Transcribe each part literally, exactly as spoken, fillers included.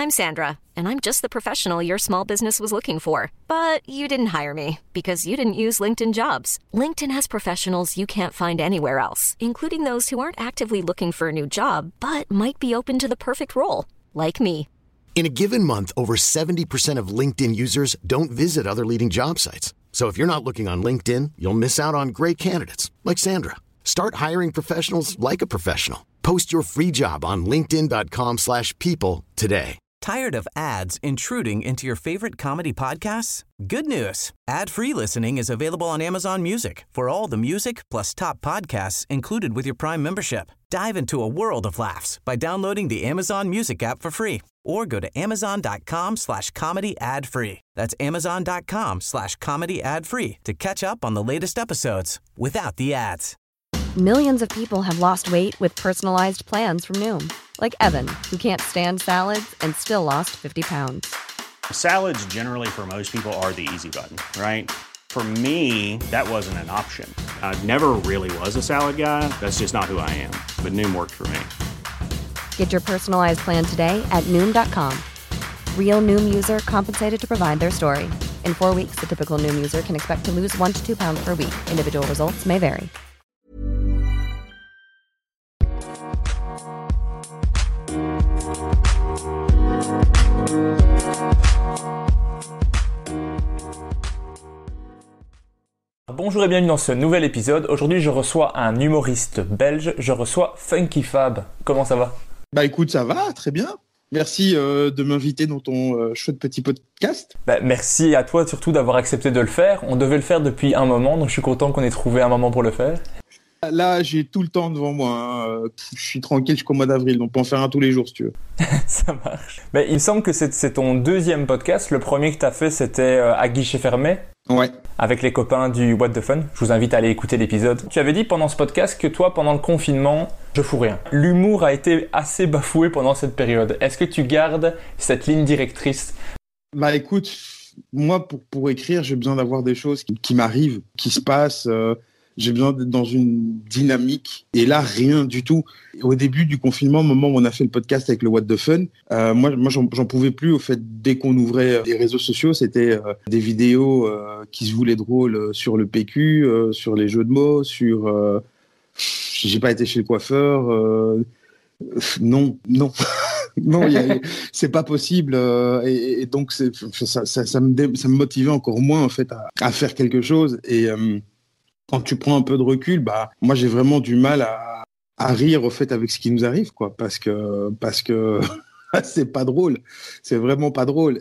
I'm Sandra, and I'm just the professional your small business was looking for. But you didn't hire me because you didn't use LinkedIn Jobs. LinkedIn has professionals you can't find anywhere else, including those who aren't actively looking for a new job, but might be open to the perfect role, like me. In a given month, over seventy percent of LinkedIn users don't visit other leading job sites. So if you're not looking on LinkedIn, you'll miss out on great candidates like Sandra. Start hiring professionals like a professional. Post your free job on linkedin.com slash people today. Tired of ads intruding into your favorite comedy podcasts? Good news. Ad-free listening is available on Amazon Music for all the music plus top podcasts included with your Prime membership. Dive into a world of laughs by downloading the Amazon Music app for free or go to amazon.com slash comedy ad free. That's amazon.com slash comedy ad free to catch up on the latest episodes without the ads. Millions of people have lost weight with personalized plans from Noom. Like Evan, who can't stand salads and still lost fifty pounds. Salads generally for most people are the easy button, right? For me, that wasn't an option. I never really was a salad guy. That's just not who I am. But Noom worked for me. Get your personalized plan today at Noom dot com. Real Noom user compensated to provide their story. In four weeks, the typical Noom user can expect to lose one to two pounds per week. Individual results may vary. Bonjour et bienvenue dans ce nouvel épisode. Aujourd'hui, je reçois un humoriste belge. Je reçois Funky Fab. Comment ça va? Bah écoute, ça va, très bien. Merci euh, de m'inviter dans ton euh, chouette petit podcast. Bah, merci à toi surtout d'avoir accepté de le faire. On devait le faire depuis un moment, donc je suis content qu'on ait trouvé un moment pour le faire. Là, j'ai tout le temps devant moi. Hein. Je suis tranquille jusqu'au mois d'avril, donc on peut en faire un tous les jours si tu veux. Ça marche. Mais il me semble que c'est, c'est ton deuxième podcast. Le premier que tu as fait, c'était euh, à guichet fermé. Ouais. Avec les copains du What the Fun. Je vous invite à aller écouter l'épisode. Tu avais dit pendant ce podcast que toi, pendant le confinement, je fous rien. L'humour a été assez bafoué pendant cette période. Est-ce que tu gardes cette ligne directrice? Bah écoute, moi, pour, pour écrire, j'ai besoin d'avoir des choses qui, qui m'arrivent, qui se passent. Euh... J'ai besoin d'être dans une dynamique. Et là, rien du tout. Au début du confinement, au moment où on a fait le podcast avec le What the Fun, euh, moi, moi j'en, j'en pouvais plus. Au fait, dès qu'on ouvrait les réseaux sociaux, c'était euh, des vidéos euh, qui se voulaient drôles sur le P Q, euh, sur les jeux de mots, sur... Euh, j'ai pas été chez le coiffeur. Euh, non, non. non, y a, c'est pas possible. Euh, et, et donc, c'est, ça, ça, ça, me dé, ça me motivait encore moins, en fait, à, à faire quelque chose. Et... Euh, Quand tu prends un peu de recul, bah moi j'ai vraiment du mal à, à rire au fait avec ce qui nous arrive, quoi, parce que parce que c'est pas drôle, c'est vraiment pas drôle,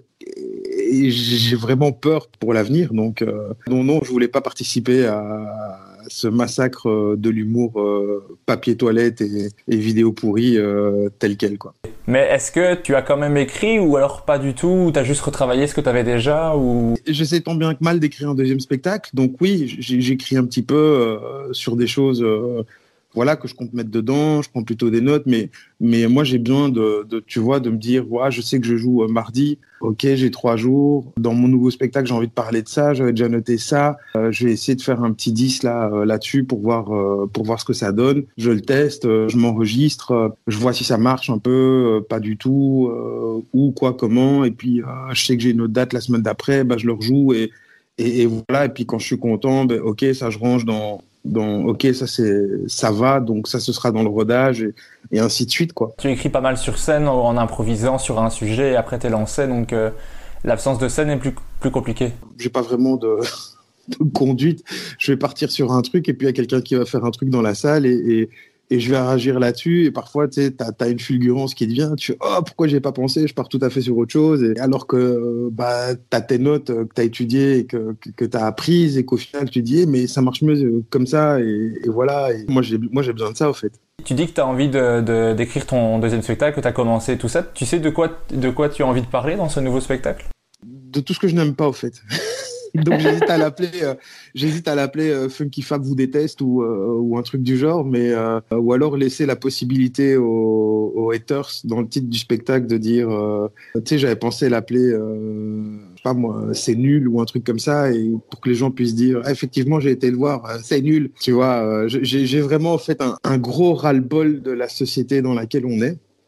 et j'ai vraiment peur pour l'avenir. Donc euh, non non, je voulais pas participer à ce massacre de l'humour euh, papier toilette et, et vidéo pourrie euh, tel quel, quoi. Mais est-ce que tu as quand même écrit ou alors pas du tout, ou tu as juste retravaillé ce que tu avais déjà ou... J'essaie tant bien que mal d'écrire un deuxième spectacle, donc oui, j'ai, j'écris un petit peu euh, sur des choses euh, voilà, que je compte mettre dedans, je prends plutôt des notes, mais, mais moi j'ai besoin de, de, tu vois, de me dire, ouais, je sais que je joue euh, mardi, ok, j'ai trois jours, dans mon nouveau spectacle j'ai envie de parler de ça, j'avais déjà noté ça, euh, je vais essayer de faire un petit dix là, euh, là-dessus pour voir, euh, pour voir ce que ça donne, je le teste, euh, je m'enregistre, euh, je vois si ça marche un peu, euh, pas du tout, euh, où, quoi, comment, et puis euh, je sais que j'ai une autre date la semaine d'après, bah, je le rejoue, et, et, et voilà, et puis quand je suis content, bah, ok, ça je range dans... Donc, ok, ça c'est, ça va, donc ça ce sera dans le rodage et, et ainsi de suite, quoi. Tu écris pas mal sur scène en, en improvisant sur un sujet et après t'es lancé, donc euh, l'absence de scène est plus plus compliquée. J'ai pas vraiment de, de conduite. Je vais partir sur un truc et puis il y a quelqu'un qui va faire un truc dans la salle et, et, et je vais réagir là-dessus. Et parfois, tu sais, t'as, t'as une fulgurance qui te vient. Tu fais, oh, pourquoi j'ai pas pensé? Je pars tout à fait sur autre chose. Et alors que bah t'as tes notes que t'as étudiées et que que, que t'as apprises et qu'au final tu dis, mais ça marche mieux comme ça. Et, et voilà. Et moi j'ai moi j'ai besoin de ça, au fait. Tu dis que tu as envie de, de, d'écrire ton deuxième spectacle, que tu as commencé tout ça. Tu sais de quoi, de quoi tu as envie de parler dans ce nouveau spectacle? De tout ce que je n'aime pas, au fait. Donc j'hésite à l'appeler, euh, j'hésite à l'appeler euh, Funky Fab vous déteste ou, euh, ou un truc du genre, mais euh, ou alors laisser la possibilité aux, aux haters dans le titre du spectacle de dire, euh, tu sais, j'avais pensé l'appeler, euh, je sais pas moi, c'est nul ou un truc comme ça, et pour que les gens puissent dire, ah, effectivement j'ai été le voir, euh, c'est nul, tu vois. Euh, j'ai, j'ai vraiment fait un, un gros ras-le-bol de la société dans laquelle on est.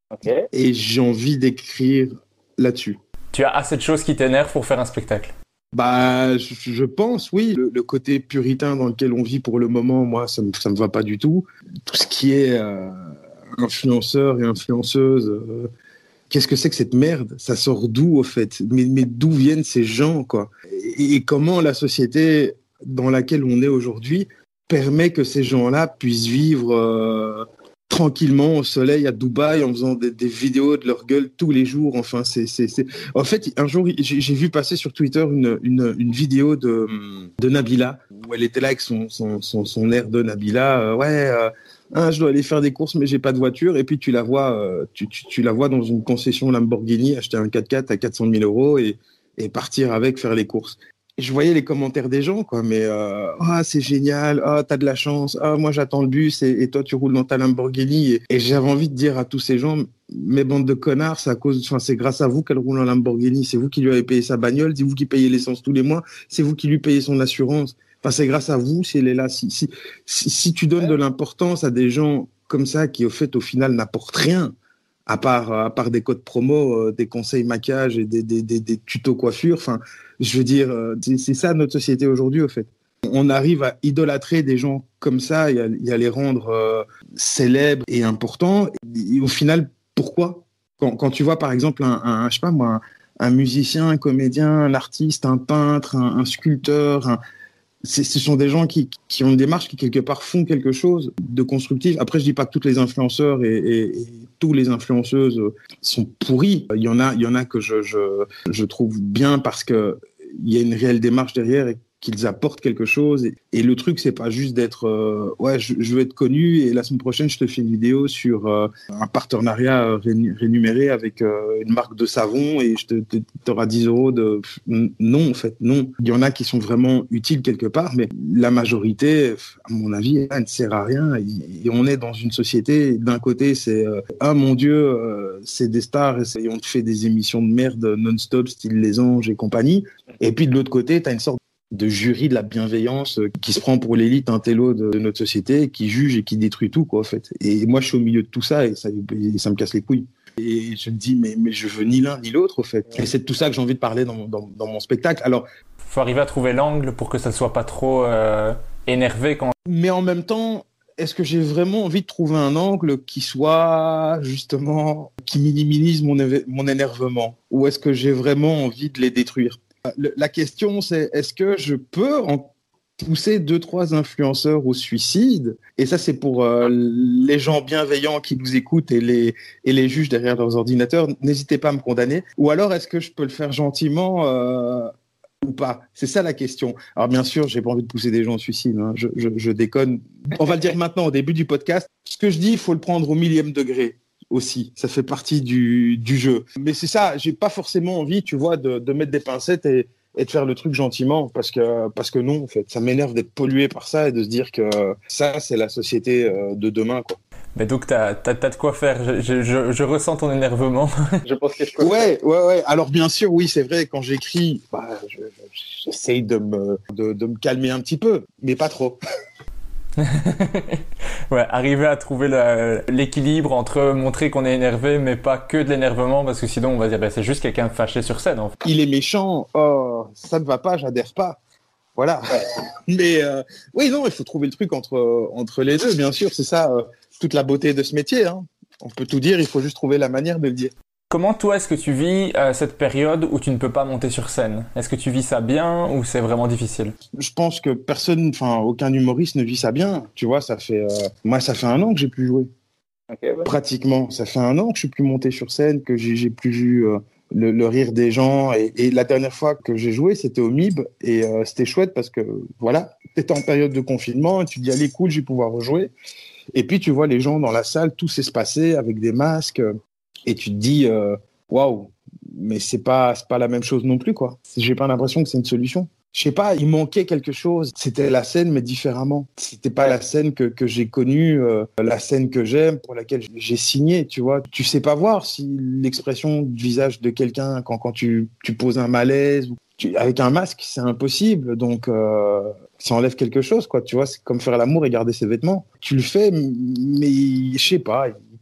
Ok. Et j'ai envie d'écrire là-dessus. Tu as assez de choses qui t'énervent pour faire un spectacle? Bah, je, je pense, oui. Le, le côté puritain dans lequel on vit pour le moment, moi, ça me, ça me va pas du tout. Tout ce qui est euh, influenceur et influenceuse, euh, qu'est-ce que c'est que cette merde? Ça sort d'où, au fait? Mais, mais d'où viennent ces gens, quoi? Et, et comment la société dans laquelle on est aujourd'hui permet que ces gens-là puissent vivre euh, tranquillement au soleil à Dubaï en faisant des, des vidéos de leur gueule tous les jours. Enfin, c'est, c'est, c'est... En fait, un jour, j'ai, j'ai vu passer sur Twitter une, une, une vidéo de, de Nabila où elle était là avec son, son, son, son air de Nabila. Euh, ouais, euh, hein, je dois aller faire des courses, mais j'ai pas de voiture. Et puis tu la vois, euh, tu, tu, tu la vois dans une concession Lamborghini acheter un quatre-quatre à quatre cent mille euros et, et partir avec faire les courses. Je voyais les commentaires des gens, quoi, mais euh, ah, c'est génial, ah, t'as de la chance, ah, moi j'attends le bus et, et toi tu roules dans ta Lamborghini. Et, et j'avais envie de dire à tous ces gens, mes bandes de connards, c'est à cause, enfin, c'est grâce à vous qu'elle roule en Lamborghini, c'est vous qui lui avez payé sa bagnole, c'est vous qui payez l'essence tous les mois, c'est vous qui lui payez son assurance. Enfin, c'est grâce à vous si elle est là. Si, si, si, si tu donnes de l'importance à des gens comme ça qui, au fait, au final, n'apportent rien, à part, à part des codes promo, euh, des conseils maquillage et des, des, des, des tutos coiffure. Enfin, je veux dire, euh, c'est, c'est ça notre société aujourd'hui, au fait. On arrive à idolâtrer des gens comme ça et à, et à les rendre euh, célèbres et importants. Et, et au final, pourquoi? Quand, quand tu vois, par exemple, un, un, je sais pas moi, un, un musicien, un comédien, un artiste, un peintre, un, un sculpteur, un, C'est, ce sont des gens qui, qui ont une démarche, qui quelque part font quelque chose de constructif. Après, je dis pas que tous les influenceurs et, et, et tous les influenceuses sont pourris. Il y en a, il y en a que je, je, je trouve bien parce que il y a une réelle démarche derrière et qu'ils apportent quelque chose. Et, et le truc, c'est pas juste d'être, euh, ouais, je, je veux être connu et la semaine prochaine, je te fais une vidéo sur euh, un partenariat rénu- rémunéré avec euh, une marque de savon et je te, te, t'auras dix euros de... Non, en fait, non. Il y en a qui sont vraiment utiles quelque part, mais la majorité, à mon avis, elle ne sert à rien. Et, et on est dans une société, d'un côté, c'est, euh, ah mon Dieu, euh, c'est des stars et, c'est, et on te fait des émissions de merde non-stop, style Les Anges et compagnie. Et puis de l'autre côté, tu as une sorte de jury de la bienveillance qui se prend pour l'élite intello de, de notre société, qui juge et qui détruit tout, quoi, en fait. Et moi, je suis au milieu de tout ça et ça, et ça me casse les couilles. Et je me dis, mais, mais je veux ni l'un ni l'autre, en fait. Et c'est de tout ça que j'ai envie de parler dans, dans, dans mon spectacle. Alors, faut arriver à trouver l'angle pour que ça ne soit pas trop euh, énervé quand... Mais en même temps, est-ce que j'ai vraiment envie de trouver un angle qui soit, justement, qui minimise mon, éve- mon énervement? Ou est-ce que j'ai vraiment envie de les détruire? La question, c'est est-ce que je peux en pousser deux, trois influenceurs au suicide? Et ça, c'est pour euh, les gens bienveillants qui nous écoutent et les, et les juges derrière leurs ordinateurs. N'hésitez pas à me condamner. Ou alors, est-ce que je peux le faire gentiment euh, ou pas? C'est ça la question. Alors, bien sûr, j'ai pas envie de pousser des gens au suicide. Hein. Je, je, je déconne. On va le dire maintenant au début du podcast. Ce que je dis, il faut le prendre au millième degré. Aussi, ça fait partie du, du jeu. Mais c'est ça, j'ai pas forcément envie, tu vois, de, de mettre des pincettes et, et de faire le truc gentiment, parce que, parce que non, en fait, ça m'énerve d'être pollué par ça et de se dire que ça, c'est la société de demain, quoi. Mais donc, t'as, t'as, t'as de quoi faire, je, je, je, je ressens ton énervement. Je pense que je peux. Ouais, ouais, ouais. Alors, bien sûr, oui, c'est vrai, quand j'écris, bah, je, j'essaye de me, de, de me calmer un petit peu, mais pas trop. Ouais, arriver à trouver la, l'équilibre entre montrer qu'on est énervé, mais pas que de l'énervement, parce que sinon on va dire bah, c'est juste quelqu'un fâché sur scène. En fait. Il est méchant, oh, ça ne va pas, j'adhère pas. Voilà. Mais euh, oui, non, il faut trouver le truc entre, entre les deux, bien sûr, c'est ça, euh, toute la beauté de ce métier. Hein. On peut tout dire, il faut juste trouver la manière de le dire. Comment toi est-ce que tu vis euh, cette période où tu ne peux pas monter sur scène? Est-ce que tu vis ça bien ou c'est vraiment difficile? Je pense que personne, enfin aucun humoriste ne vit ça bien. Tu vois, ça fait, euh, moi ça fait un an que j'ai plus joué. Okay, ouais. Pratiquement, ça fait un an que je suis plus monté sur scène, que j'ai, j'ai plus vu euh, le, le rire des gens. Et, et la dernière fois que j'ai joué, c'était au M I B et euh, c'était chouette parce que voilà, t'étais en période de confinement et tu te dis allez cool, je vais pouvoir rejouer. Et puis tu vois les gens dans la salle, tout s'espacer avec des masques. Et tu te dis, waouh, wow, mais c'est pas, c'est pas la même chose non plus, quoi. J'ai pas l'impression que c'est une solution. Je sais pas, il manquait quelque chose. C'était la scène, mais différemment. C'était pas la scène que, que j'ai connue, euh, la scène que j'aime, pour laquelle j'ai signé, tu vois. Tu sais pas voir si l'expression du visage de quelqu'un, quand, quand tu, tu poses un malaise, tu, avec un masque, c'est impossible. Donc, euh, ça enlève quelque chose, quoi. Tu vois, c'est comme faire l'amour et garder ses vêtements. Tu le fais, mais je sais pas.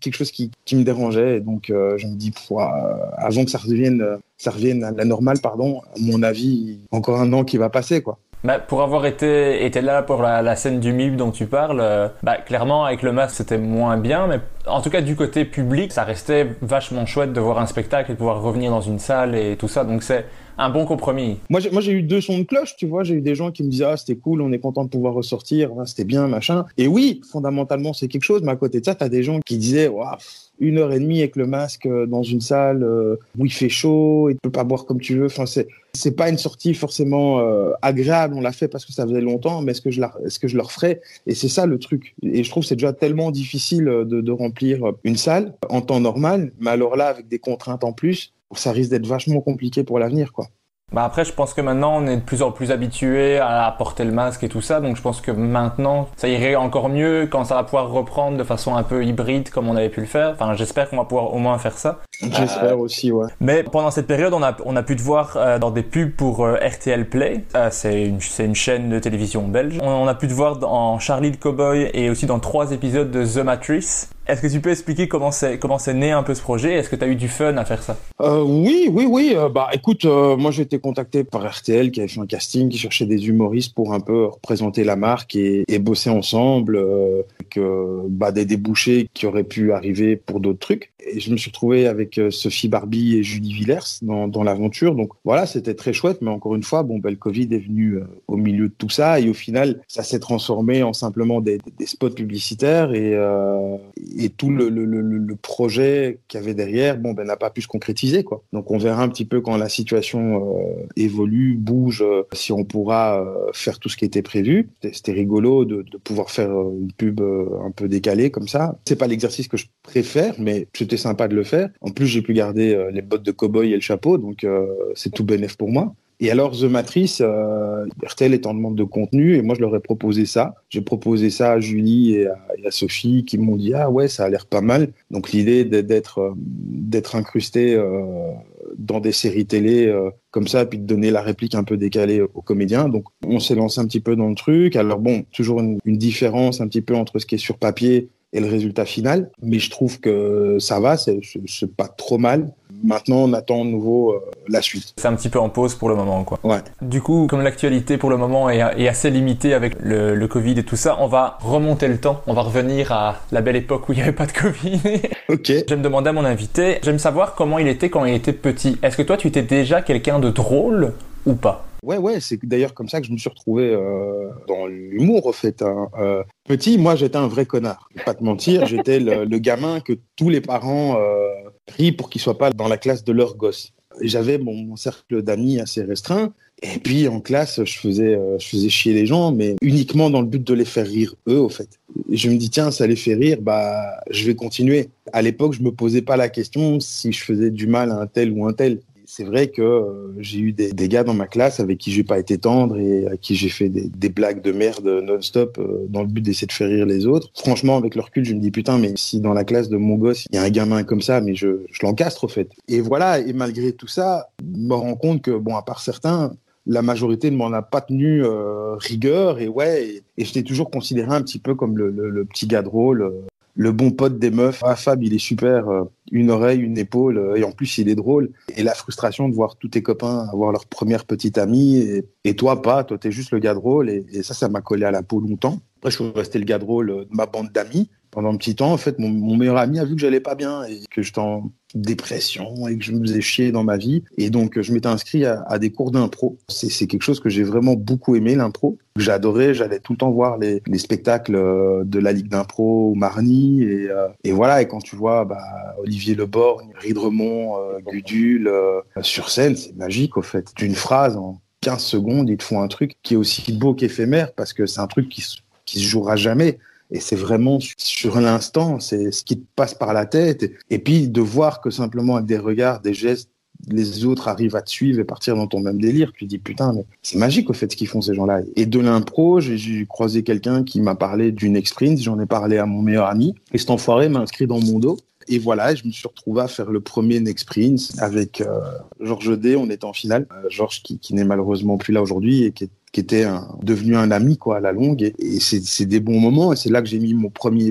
quelque chose qui, qui me dérangeait. Et donc, euh, je me dis, pff, euh, avant que ça revienne, euh, ça revienne à la normale, pardon, à mon avis, encore un an qui va passer, quoi. Bah, pour avoir été, été là pour la, la scène du M I B dont tu parles, euh, bah, clairement, avec le masque, c'était moins bien, mais en tout cas, du côté public, ça restait vachement chouette de voir un spectacle et de pouvoir revenir dans une salle et tout ça. Donc, c'est un bon compromis. Moi, j'ai, moi, j'ai eu deux sons de cloche, tu vois. J'ai eu des gens qui me disaient, ah, c'était cool, on est content de pouvoir ressortir, ah, c'était bien, machin. Et oui, fondamentalement, c'est quelque chose, mais à côté de ça, t'as des gens qui disaient, waouh, une heure et demie avec le masque dans une salle euh, où il fait chaud, et tu peux pas boire comme tu veux. Enfin, c'est, c'est pas une sortie forcément euh, agréable. On l'a fait parce que ça faisait longtemps, mais est-ce que je la, est-ce que je le referais? Et c'est ça le truc. Et je trouve que c'est déjà tellement difficile de, de remplir une salle en temps normal, mais alors là, avec des contraintes en plus, ça risque d'être vachement compliqué pour l'avenir, quoi. Bah après, je pense que maintenant, on est de plus en plus habitué à porter le masque et tout ça. Donc, je pense que maintenant, ça irait encore mieux quand ça va pouvoir reprendre de façon un peu hybride comme on avait pu le faire. Enfin, j'espère qu'on va pouvoir au moins faire ça. J'espère euh, aussi, ouais. Mais pendant cette période, on a, on a pu te voir euh, dans des pubs pour euh, R T L Play. Euh, c'est, une, c'est une chaîne de télévision belge. On, on a pu te voir dans Charlie le Cowboy et aussi dans trois épisodes de The Matrix. Est-ce que tu peux expliquer comment c'est, comment c'est né un peu ce projet? Est-ce que tu as eu du fun à faire ça? euh, Oui, oui, oui. Euh, bah, écoute, euh, moi j'ai été contacté par R T L qui avait fait un casting, qui cherchait des humoristes pour un peu représenter la marque et, et bosser ensemble, euh, avec euh, bah, des débouchés qui auraient pu arriver pour d'autres trucs. Et je me suis retrouvé avec euh, Sophie Barbie et Julie Villers dans, dans l'aventure. Donc voilà, c'était très chouette. Mais encore une fois, bon, bah, le Covid est venu euh, au milieu de tout ça. Et au final, ça s'est transformé en simplement des, des spots publicitaires. Et, euh, et tout le, le, le, le projet qu'il y avait derrière, bon, ben, n'a pas pu se concrétiser, quoi. Donc on verra un petit peu quand la situation euh, évolue, bouge, euh, si on pourra euh, faire tout ce qui était prévu. C'était, c'était rigolo de, de pouvoir faire euh, une pub euh, un peu décalée comme ça. C'est pas l'exercice que je préfère, mais c'était sympa de le faire. En plus, j'ai pu garder euh, les bottes de cow-boy et le chapeau, donc euh, c'est tout bénef pour moi. Et alors, The Matrix, euh, R T L est en demande de contenu, et moi, je leur ai proposé ça. J'ai proposé ça à Julie et à, et à Sophie, qui m'ont dit « Ah ouais, ça a l'air pas mal ». Donc, l'idée d'être, euh, d'être incrusté euh, dans des séries télé euh, comme ça, puis de donner la réplique un peu décalée aux comédiens. Donc, on s'est lancé un petit peu dans le truc. Alors bon, toujours une, une différence un petit peu entre ce qui est sur papier et le résultat final, mais je trouve que ça va, c'est, c'est pas trop mal. Maintenant, on attend de nouveau euh, la suite. C'est un petit peu en pause pour le moment, quoi. Ouais. Du coup, comme l'actualité pour le moment est, est assez limitée avec le, le Covid et tout ça, on va remonter le temps. On va revenir à la belle époque où il n'y avait pas de Covid. Ok. Je vais me demander à mon invité, j'aime savoir comment il était quand il était petit. Est-ce que toi, tu étais déjà quelqu'un de drôle ou pas? Ouais, ouais, c'est d'ailleurs comme ça que je me suis retrouvé euh, dans l'humour, en fait. Hein. Euh, petit, moi, j'étais un vrai connard. Je vais pas te mentir, j'étais le, le gamin que tous les parents euh, prient pour qu'il soit pas dans la classe de leur gosse. J'avais mon, mon cercle d'amis assez restreint. Et puis, en classe, je faisais, euh, je faisais chier les gens, mais uniquement dans le but de les faire rire, eux, au fait. Et je me dis, tiens, ça les fait rire, bah, je vais continuer. À l'époque, je me posais pas la question si je faisais du mal à un tel ou un tel. C'est vrai que euh, j'ai eu des, des gars dans ma classe avec qui j'ai pas été tendre et à qui j'ai fait des, des blagues de merde non-stop euh, dans le but d'essayer de faire rire les autres. Franchement, avec le recul, je me dis putain, mais si dans la classe de mon gosse, il y a un gamin comme ça, mais je, je l'encastre au fait. Et voilà, et malgré tout ça, je me rends compte que, bon, à part certains, la majorité ne m'en a pas tenu euh, rigueur et ouais, et, et je t'ai toujours considéré un petit peu comme le, le, le petit gars drôle. Euh, le bon pote des meufs. Ah, Fab, il est super, euh, une oreille, une épaule, euh, et en plus, il est drôle. Et la frustration de voir tous tes copains avoir leur première petite amie, et, et toi, pas, toi, t'es juste le gars drôle, et, et ça, ça m'a collé à la peau longtemps. Après, je suis resté le gars drôle de ma bande d'amis. Pendant un petit temps, en fait, mon, mon meilleur ami a vu que j'allais pas bien, et que j'étais en dépression, et que je me faisais chier dans ma vie. Et donc, je m'étais inscrit à, à des cours d'impro. C'est, c'est quelque chose que j'ai vraiment beaucoup aimé, l'impro. J'adorais, j'allais tout le temps voir les, les spectacles de la Ligue d'impro au Marny. Et, euh, et voilà, et quand tu vois bah, Olivier Leborgne, Ridremont, euh, Gudule euh, sur scène, c'est magique, au fait. D'une phrase, en quinze secondes, ils te font un truc qui est aussi beau qu'éphémère, parce que c'est un truc qui, qui se jouera jamais. Et c'est vraiment sur l'instant, c'est ce qui te passe par la tête. Et puis de voir que simplement avec des regards, des gestes, les autres arrivent à te suivre et partir dans ton même délire, tu te dis putain, mais c'est magique au fait ce qu'ils font ces gens-là. Et de l'impro, j'ai, j'ai croisé quelqu'un qui m'a parlé d'une experience, j'en ai parlé à mon meilleur ami, et cet enfoiré m'a inscrit dans mon dos. Et voilà, je me suis retrouvé à faire le premier Nexperience avec euh, Georges D. On était en finale. Euh, Georges qui, qui n'est malheureusement plus là aujourd'hui et qui, est, qui était un, devenu un ami quoi à la longue. Et, et c'est, c'est des bons moments. Et c'est là que j'ai mis mon premier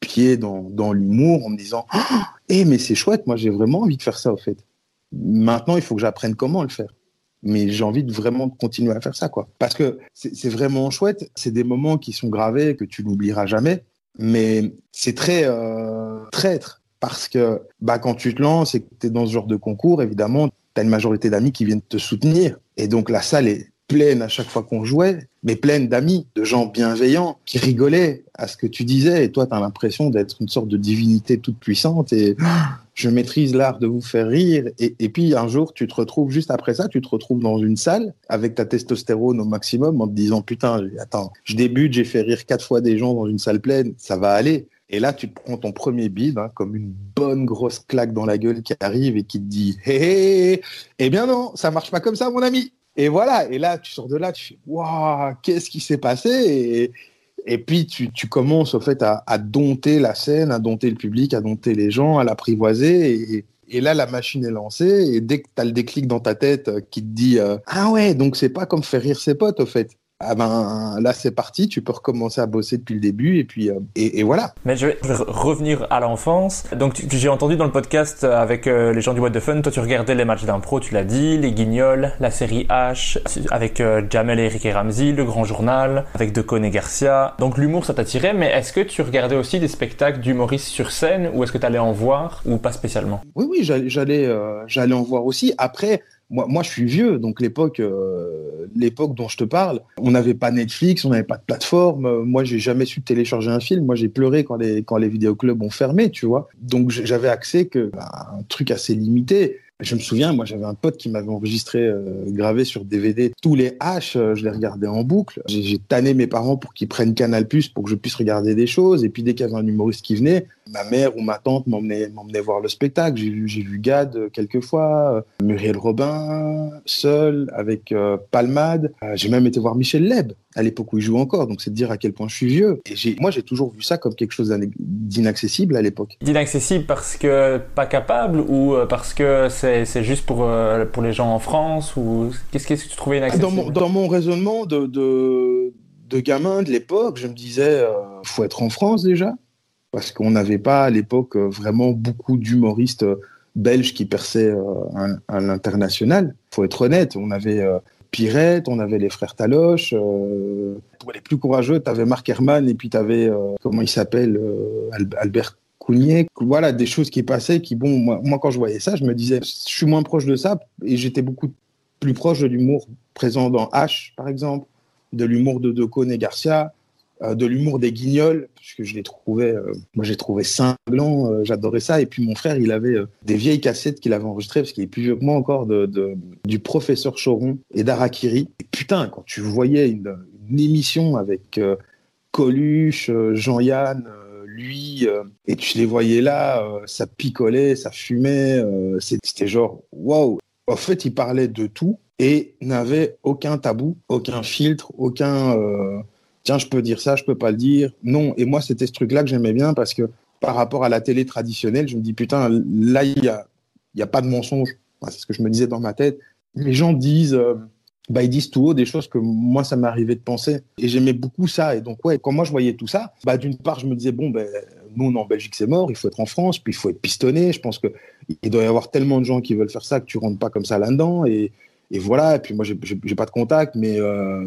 pied dans, dans l'humour en me disant « Ah, eh, mais c'est chouette, moi j'ai vraiment envie de faire ça au fait. Maintenant, il faut que j'apprenne comment le faire. » Mais j'ai envie de vraiment continuer à faire ça, quoi. Parce que c'est, c'est vraiment chouette. C'est des moments qui sont gravés, que tu n'oublieras jamais. Mais c'est très euh, traître. Parce que bah, quand tu te lances et que tu es dans ce genre de concours, évidemment, tu as une majorité d'amis qui viennent te soutenir. Et donc la salle est pleine à chaque fois qu'on jouait, mais pleine d'amis, de gens bienveillants qui rigolaient à ce que tu disais. Et toi, tu as l'impression d'être une sorte de divinité toute puissante. Et je maîtrise l'art de vous faire rire. Et, et puis un jour, tu te retrouves, juste après ça, tu te retrouves dans une salle avec ta testostérone au maximum en te disant « Putain, attends, je débute, j'ai fait rire quatre fois des gens dans une salle pleine, ça va aller. » Et là, tu te prends ton premier bide, hein, comme une bonne grosse claque dans la gueule qui arrive et qui te dit « Hé, hé, hé, eh bien non, ça marche pas comme ça, mon ami !» Et voilà, et là, tu sors de là, tu fais « Waouh, qu'est-ce qui s'est passé ?» et, et puis, tu, tu commences, au fait, à, à dompter la scène, à dompter le public, à dompter les gens, à l'apprivoiser. Et, et là, la machine est lancée. Et dès que tu as le déclic dans ta tête qui te dit euh, « Ah ouais, donc c'est pas comme faire rire ses potes, au fait. » Ah ben là c'est parti, tu peux recommencer à bosser depuis le début et puis euh, et, et voilà. Mais je vais, je vais revenir à l'enfance. Donc tu, j'ai entendu dans le podcast avec euh, les gens du What the Fun, toi tu regardais les matchs d'impro, tu l'as dit, les Guignols, la série H, avec euh, Jamel et Eric et Ramsey, le Grand Journal, avec Decaune et Garcia. Donc l'humour ça t'attirait, mais est-ce que tu regardais aussi des spectacles d'humoristes sur scène ou est-ce que tu allais en voir ou pas spécialement? Oui oui, j'allais j'allais, euh, j'allais en voir aussi. Après. Moi, moi, je suis vieux, donc l'époque, euh, l'époque dont je te parle, on n'avait pas Netflix, on n'avait pas de plateforme. Moi, j'ai jamais su télécharger un film. Moi, j'ai pleuré quand les quand les vidéoclubs ont fermé, tu vois. Donc, j'avais accès que à un truc assez limité. Je me souviens, moi, j'avais un pote qui m'avait enregistré, euh, gravé sur D V D tous les H. Euh, je les regardais en boucle. J'ai, j'ai tanné mes parents pour qu'ils prennent Canal Plus pour que je puisse regarder des choses. Et puis, dès qu'il y avait un humoriste qui venait, ma mère ou ma tante m'emmenait, m'emmenait voir le spectacle. J'ai vu, j'ai vu Gad euh, quelques fois, euh, Muriel Robin, seul, avec euh, Palmade. Euh, j'ai même été voir Michel Leb à l'époque où il joue encore. Donc, c'est de dire à quel point je suis vieux. Et j'ai, moi, j'ai toujours vu ça comme quelque chose d'inaccessible à l'époque. D'inaccessible parce que pas capable ou parce que c'est, c'est juste pour, euh, pour les gens en France ou qu'est-ce, qu'est-ce que tu trouvais inaccessible? Dans mon, dans mon raisonnement de, de, de gamin de l'époque, je me disais, euh, faut être en France déjà. Parce qu'on n'avait pas à l'époque vraiment beaucoup d'humoristes belges qui perçaient euh, à, à l'international. Il faut être honnête, on avait euh, Pirette, on avait les frères Taloche. Euh, pour les plus courageux, tu avais Marc Herman et puis tu avais, euh, comment il s'appelle, euh, Albert Cougnier. Voilà, des choses qui passaient qui, bon, moi, moi quand je voyais ça, je me disais, je suis moins proche de ça et j'étais beaucoup plus proche de l'humour présent dans H, par exemple, de l'humour de Decaune et Garcia, de l'humour des Guignols, puisque je les trouvais, euh, moi j'ai trouvé cinglants, euh, j'adorais ça. Et puis mon frère, il avait euh, des vieilles cassettes qu'il avait enregistrées, parce qu'il est plus vieux que moi encore, de, de, du professeur Choron et d'Harakiri. Et putain, quand tu voyais une, une émission avec euh, Coluche, euh, Jean-Yann, euh, lui, euh, et tu les voyais là, euh, ça picolait, ça fumait, euh, c'était genre, waouh. En fait, il parlait de tout et n'avait aucun tabou, aucun filtre, aucun... Euh, tiens, je peux dire ça, je peux pas le dire. Non, et moi, c'était ce truc-là que j'aimais bien parce que par rapport à la télé traditionnelle, je me dis, putain, là, il y a, y a pas de mensonge. Enfin, c'est ce que je me disais dans ma tête. Les gens disent, euh, bah, ils disent tout haut des choses que moi, ça m'arrivait de penser. Et j'aimais beaucoup ça. Et donc, ouais, quand moi, je voyais tout ça, bah, d'une part, je me disais, bon, ben, nous, on est en Belgique, c'est mort, il faut être en France, puis il faut être pistonné. Je pense qu'il doit y avoir tellement de gens qui veulent faire ça que tu rentres pas comme ça là-dedans. Et, et voilà. Et puis moi, j'ai, j'ai, j'ai pas de contact, mais... Euh,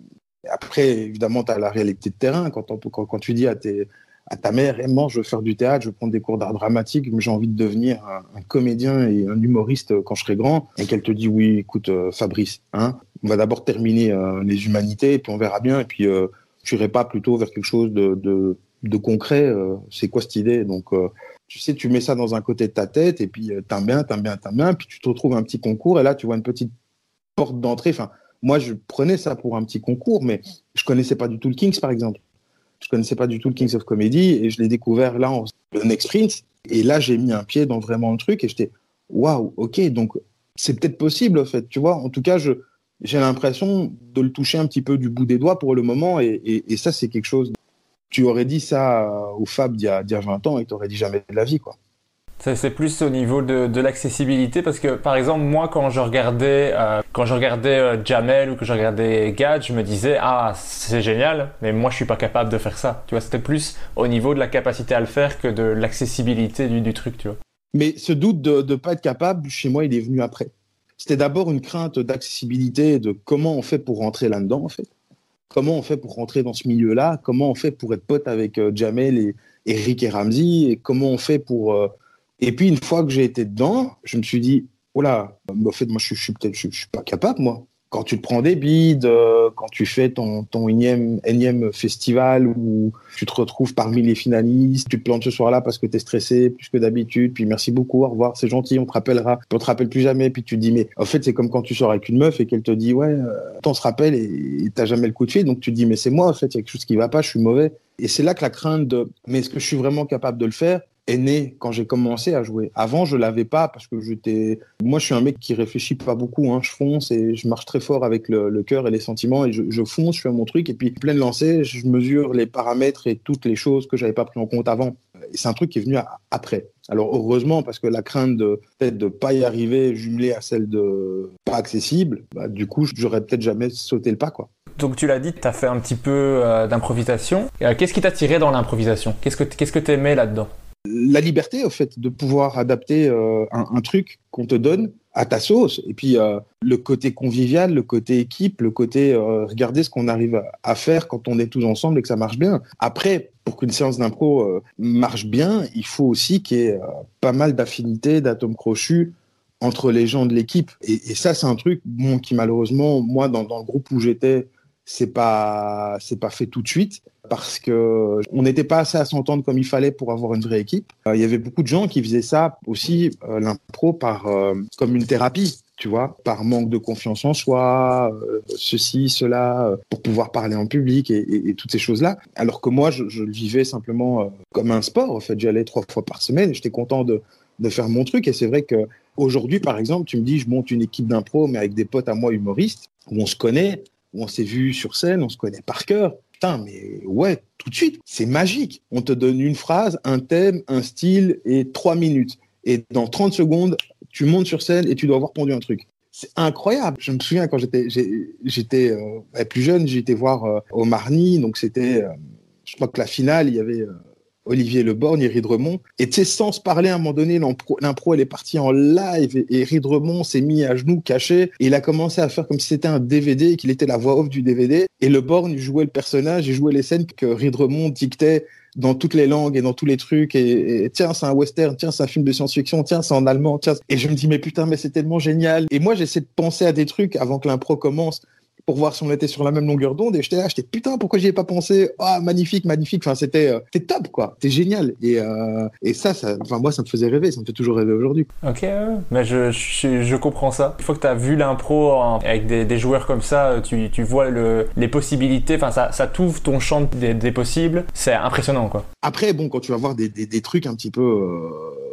Après, évidemment, tu as la réalité de terrain. Quand, on, quand, quand tu dis à, tes, à ta mère, hey, moi, je veux faire du théâtre, je veux prendre des cours d'art dramatique, mais j'ai envie de devenir un, un comédien et un humoriste quand je serai grand, et qu'elle te dit, oui, écoute, euh, Fabrice, hein, on va d'abord terminer euh, les humanités, et puis on verra bien, et puis euh, tu irais pas plutôt vers quelque chose de, de, de concret, euh, c'est quoi cette idée? Donc, euh, tu sais, tu mets ça dans un côté de ta tête, et puis euh, t'aimes bien, t'aimes bien, t'aimes bien, puis tu te retrouves un petit concours, et là, tu vois une petite porte d'entrée, enfin, moi, je prenais ça pour un petit concours, mais je connaissais pas du tout le Kings, par exemple. Je connaissais pas du tout le Kings of Comedy et je l'ai découvert là en le Next Prince. Et là, j'ai mis un pied dans vraiment le truc et j'étais waouh, ok, donc c'est peut-être possible, en fait, tu vois. En tout cas, je, j'ai l'impression de le toucher un petit peu du bout des doigts pour le moment et, et, et ça, c'est quelque chose. Tu aurais dit ça au Fab d'il y a, d'il y a vingt ans et tu aurais dit jamais de la vie, quoi. C'est, c'est plus au niveau de, de l'accessibilité parce que par exemple moi quand je regardais euh, quand je regardais euh, Jamel ou que je regardais Gad, je me disais ah c'est génial mais moi je suis pas capable de faire ça. Tu vois, c'était plus au niveau de la capacité à le faire que de l'accessibilité du, du truc, tu vois. Mais ce doute de ne pas être capable, chez moi, il est venu après. C'était d'abord une crainte d'accessibilité, de comment on fait pour rentrer là-dedans, en fait. Comment on fait pour rentrer dans ce milieu-là, comment on fait pour être pote avec euh, Jamel et, et Rick et Ramsey, et comment on fait pour... Euh... Et puis, une fois que j'ai été dedans, je me suis dit, oh là, en fait, moi, je, je suis peut-être je, je suis pas capable, moi. Quand tu te prends des bides, euh, quand tu fais ton, ton énième, énième festival où tu te retrouves parmi les finalistes, tu te plantes ce soir-là parce que tu es stressé plus que d'habitude, puis merci beaucoup, au revoir, c'est gentil, on te rappellera, puis on te rappelle plus jamais, puis tu te dis, mais en fait, c'est comme quand tu sors avec une meuf et qu'elle te dit, ouais, euh, on se rappelle et, et t'as jamais le coup de fil, donc tu te dis, mais c'est moi, en fait, il y a quelque chose qui va pas, je suis mauvais. Et c'est là que la crainte de, mais est-ce que je suis vraiment capable de le faire, est née quand j'ai commencé à jouer. Avant, je l'avais pas parce que j'étais... Moi, je suis un mec qui réfléchit pas beaucoup. Hein. Je fonce et je marche très fort avec le, le cœur et les sentiments et je, je fonce, je fais mon truc et puis plein de lancers, je mesure les paramètres et toutes les choses que j'avais pas pris en compte avant. Et c'est un truc qui est venu à, après. Alors heureusement, parce que la crainte de peut-être de pas y arriver jumelée à celle de pas accessible, bah, du coup, j'aurais peut-être jamais sauté le pas, quoi. Donc tu l'as dit, tu as fait un petit peu euh, d'improvisation. Euh, qu'est-ce qui t'a tiré dans l'improvisation ? Qu'est-ce que qu'est-ce que t'aimais là-dedans ? La liberté, au fait, de pouvoir adapter euh, un, un truc qu'on te donne à ta sauce. Et puis, euh, le côté convivial, le côté équipe, le côté euh, regarder ce qu'on arrive à, à faire quand on est tous ensemble et que ça marche bien. Après, pour qu'une séance d'impro euh, marche bien, il faut aussi qu'il y ait euh, pas mal d'affinités, d'atomes crochus entre les gens de l'équipe. Et, et ça, c'est un truc bon, qui, malheureusement, moi, dans, dans le groupe où j'étais, c'est pas, c'est pas fait tout de suite. Parce que on n'était pas assez à s'entendre comme il fallait pour avoir une vraie équipe. Euh, il y avait beaucoup de gens qui faisaient ça aussi, euh, l'impro, par euh, comme une thérapie, tu vois, par manque de confiance en soi, euh, ceci, cela, euh, pour pouvoir parler en public et, et, et toutes ces choses-là. Alors que moi, je, je le vivais simplement euh, comme un sport. En fait, j'allais trois fois par semaine et j'étais content de, de faire mon truc. Et c'est vrai que aujourd'hui, par exemple, tu me dis, je monte une équipe d'impro, mais avec des potes à moi humoristes, où on se connaît, où on s'est vu sur scène, on se connaît par cœur. Putain, mais ouais, tout de suite, c'est magique. On te donne une phrase, un thème, un style et trois minutes. Et dans trente secondes, tu montes sur scène et tu dois avoir pondu un truc. C'est incroyable. Je me souviens quand j'étais, j'ai, j'étais euh, plus jeune, j'ai été voir euh, au Marny. Donc c'était, euh, je crois que la finale, il y avait euh, Olivier Leborgne et Ridremont. Et tu sais, sans se parler, à un moment donné, l'impro, l'impro elle est partie en live et, et Ridremont s'est mis à genoux, caché. Et il a commencé à faire comme si c'était un D V D et qu'il était la voix off du D V D. Et Leborgne jouait le personnage et jouait les scènes que Ridremont dictait dans toutes les langues et dans tous les trucs. Et, et tiens, c'est un western, tiens, c'est un film de science-fiction, tiens, c'est en allemand, tiens. Et je me dis, mais putain, mais c'est tellement génial. Et moi, j'essaie de penser à des trucs avant que l'impro commence, pour voir si on était sur la même longueur d'onde. Et j'étais là, j'étais putain, pourquoi j'y ai pas pensé? Ah, oh, magnifique, magnifique. Enfin, c'était, euh, c'était top, quoi. C'était génial. Et, euh, et ça, ça, enfin, moi, ça me faisait rêver. Ça me fait toujours rêver aujourd'hui. Ok, euh, mais je, je, je comprends ça. Une fois que tu as vu l'impro en, avec des, des joueurs comme ça, tu, tu vois le, les possibilités. Enfin, ça, ça t'ouvre ton champ des, des possibles. C'est impressionnant, quoi. Après, bon, quand tu vas voir des, des, des trucs un petit peu euh,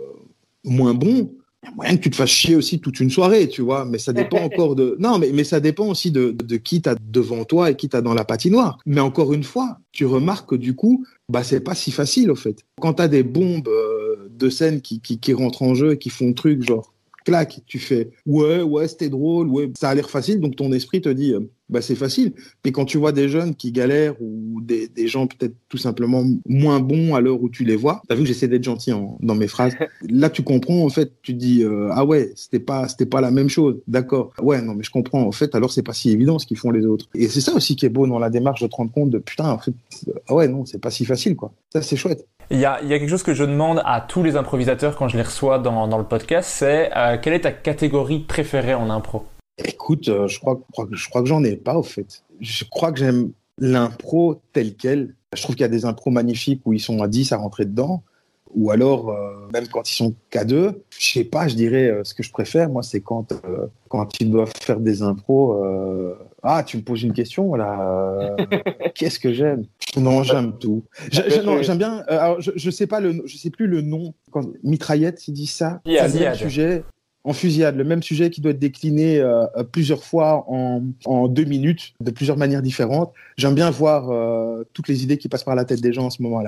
moins bons, il y a moyen que tu te fasses chier aussi toute une soirée, tu vois, mais ça dépend encore de... Non, mais, mais ça dépend aussi de, de qui t'as devant toi et qui t'as dans la patinoire. Mais encore une fois, tu remarques que du coup, bah, c'est pas si facile, au fait. Quand t'as des bombes euh, de scène qui, qui, qui rentrent en jeu et qui font le truc, genre, clac, tu fais « ouais, ouais, c'était drôle, ouais, ça a l'air facile », donc ton esprit te dit euh, « bah, c'est facile ». Mais quand tu vois des jeunes qui galèrent ou des, des gens peut-être tout simplement moins bons à l'heure où tu les vois, t'as vu que j'essaie d'être gentil en, dans mes phrases, là tu comprends, en fait, tu te dis euh, « ah ouais, c'était pas, c'était pas la même chose, d'accord, ouais, non mais je comprends, en fait, alors c'est pas si évident ce qu'ils font les autres ». Et c'est ça aussi qui est beau dans la démarche de te rendre compte de « putain, en fait, ah ouais, non, c'est pas si facile, quoi ». Ça, c'est chouette. Il y a, il y a quelque chose que je demande à tous les improvisateurs quand je les reçois dans, dans le podcast, c'est euh, quelle est ta catégorie préférée en impro ? Écoute, euh, je crois, je crois, je crois que j'en ai pas, au fait. Je crois que j'aime l'impro telle quelle. Je trouve qu'il y a des impros magnifiques où ils sont à dix à rentrer dedans. Ou alors, euh, même quand ils sont qu'à deux, je sais pas, je dirais, euh, ce que je préfère, moi, c'est quand, euh, quand ils doivent faire des impros. Euh... Ah, tu me poses une question, là. Euh... Qu'est-ce que j'aime? Non, j'aime tout. J'a, j'a, non, j'aime bien. Euh, alors, je, je sais pas le, je sais plus le nom. Quand, mitraillette, ils disent ça. Yeah, c'est le même sujet. En fusillade, le même sujet qui doit être décliné euh, plusieurs fois en, en deux minutes, de plusieurs manières différentes. J'aime bien voir euh, toutes les idées qui passent par la tête des gens en ce moment-là.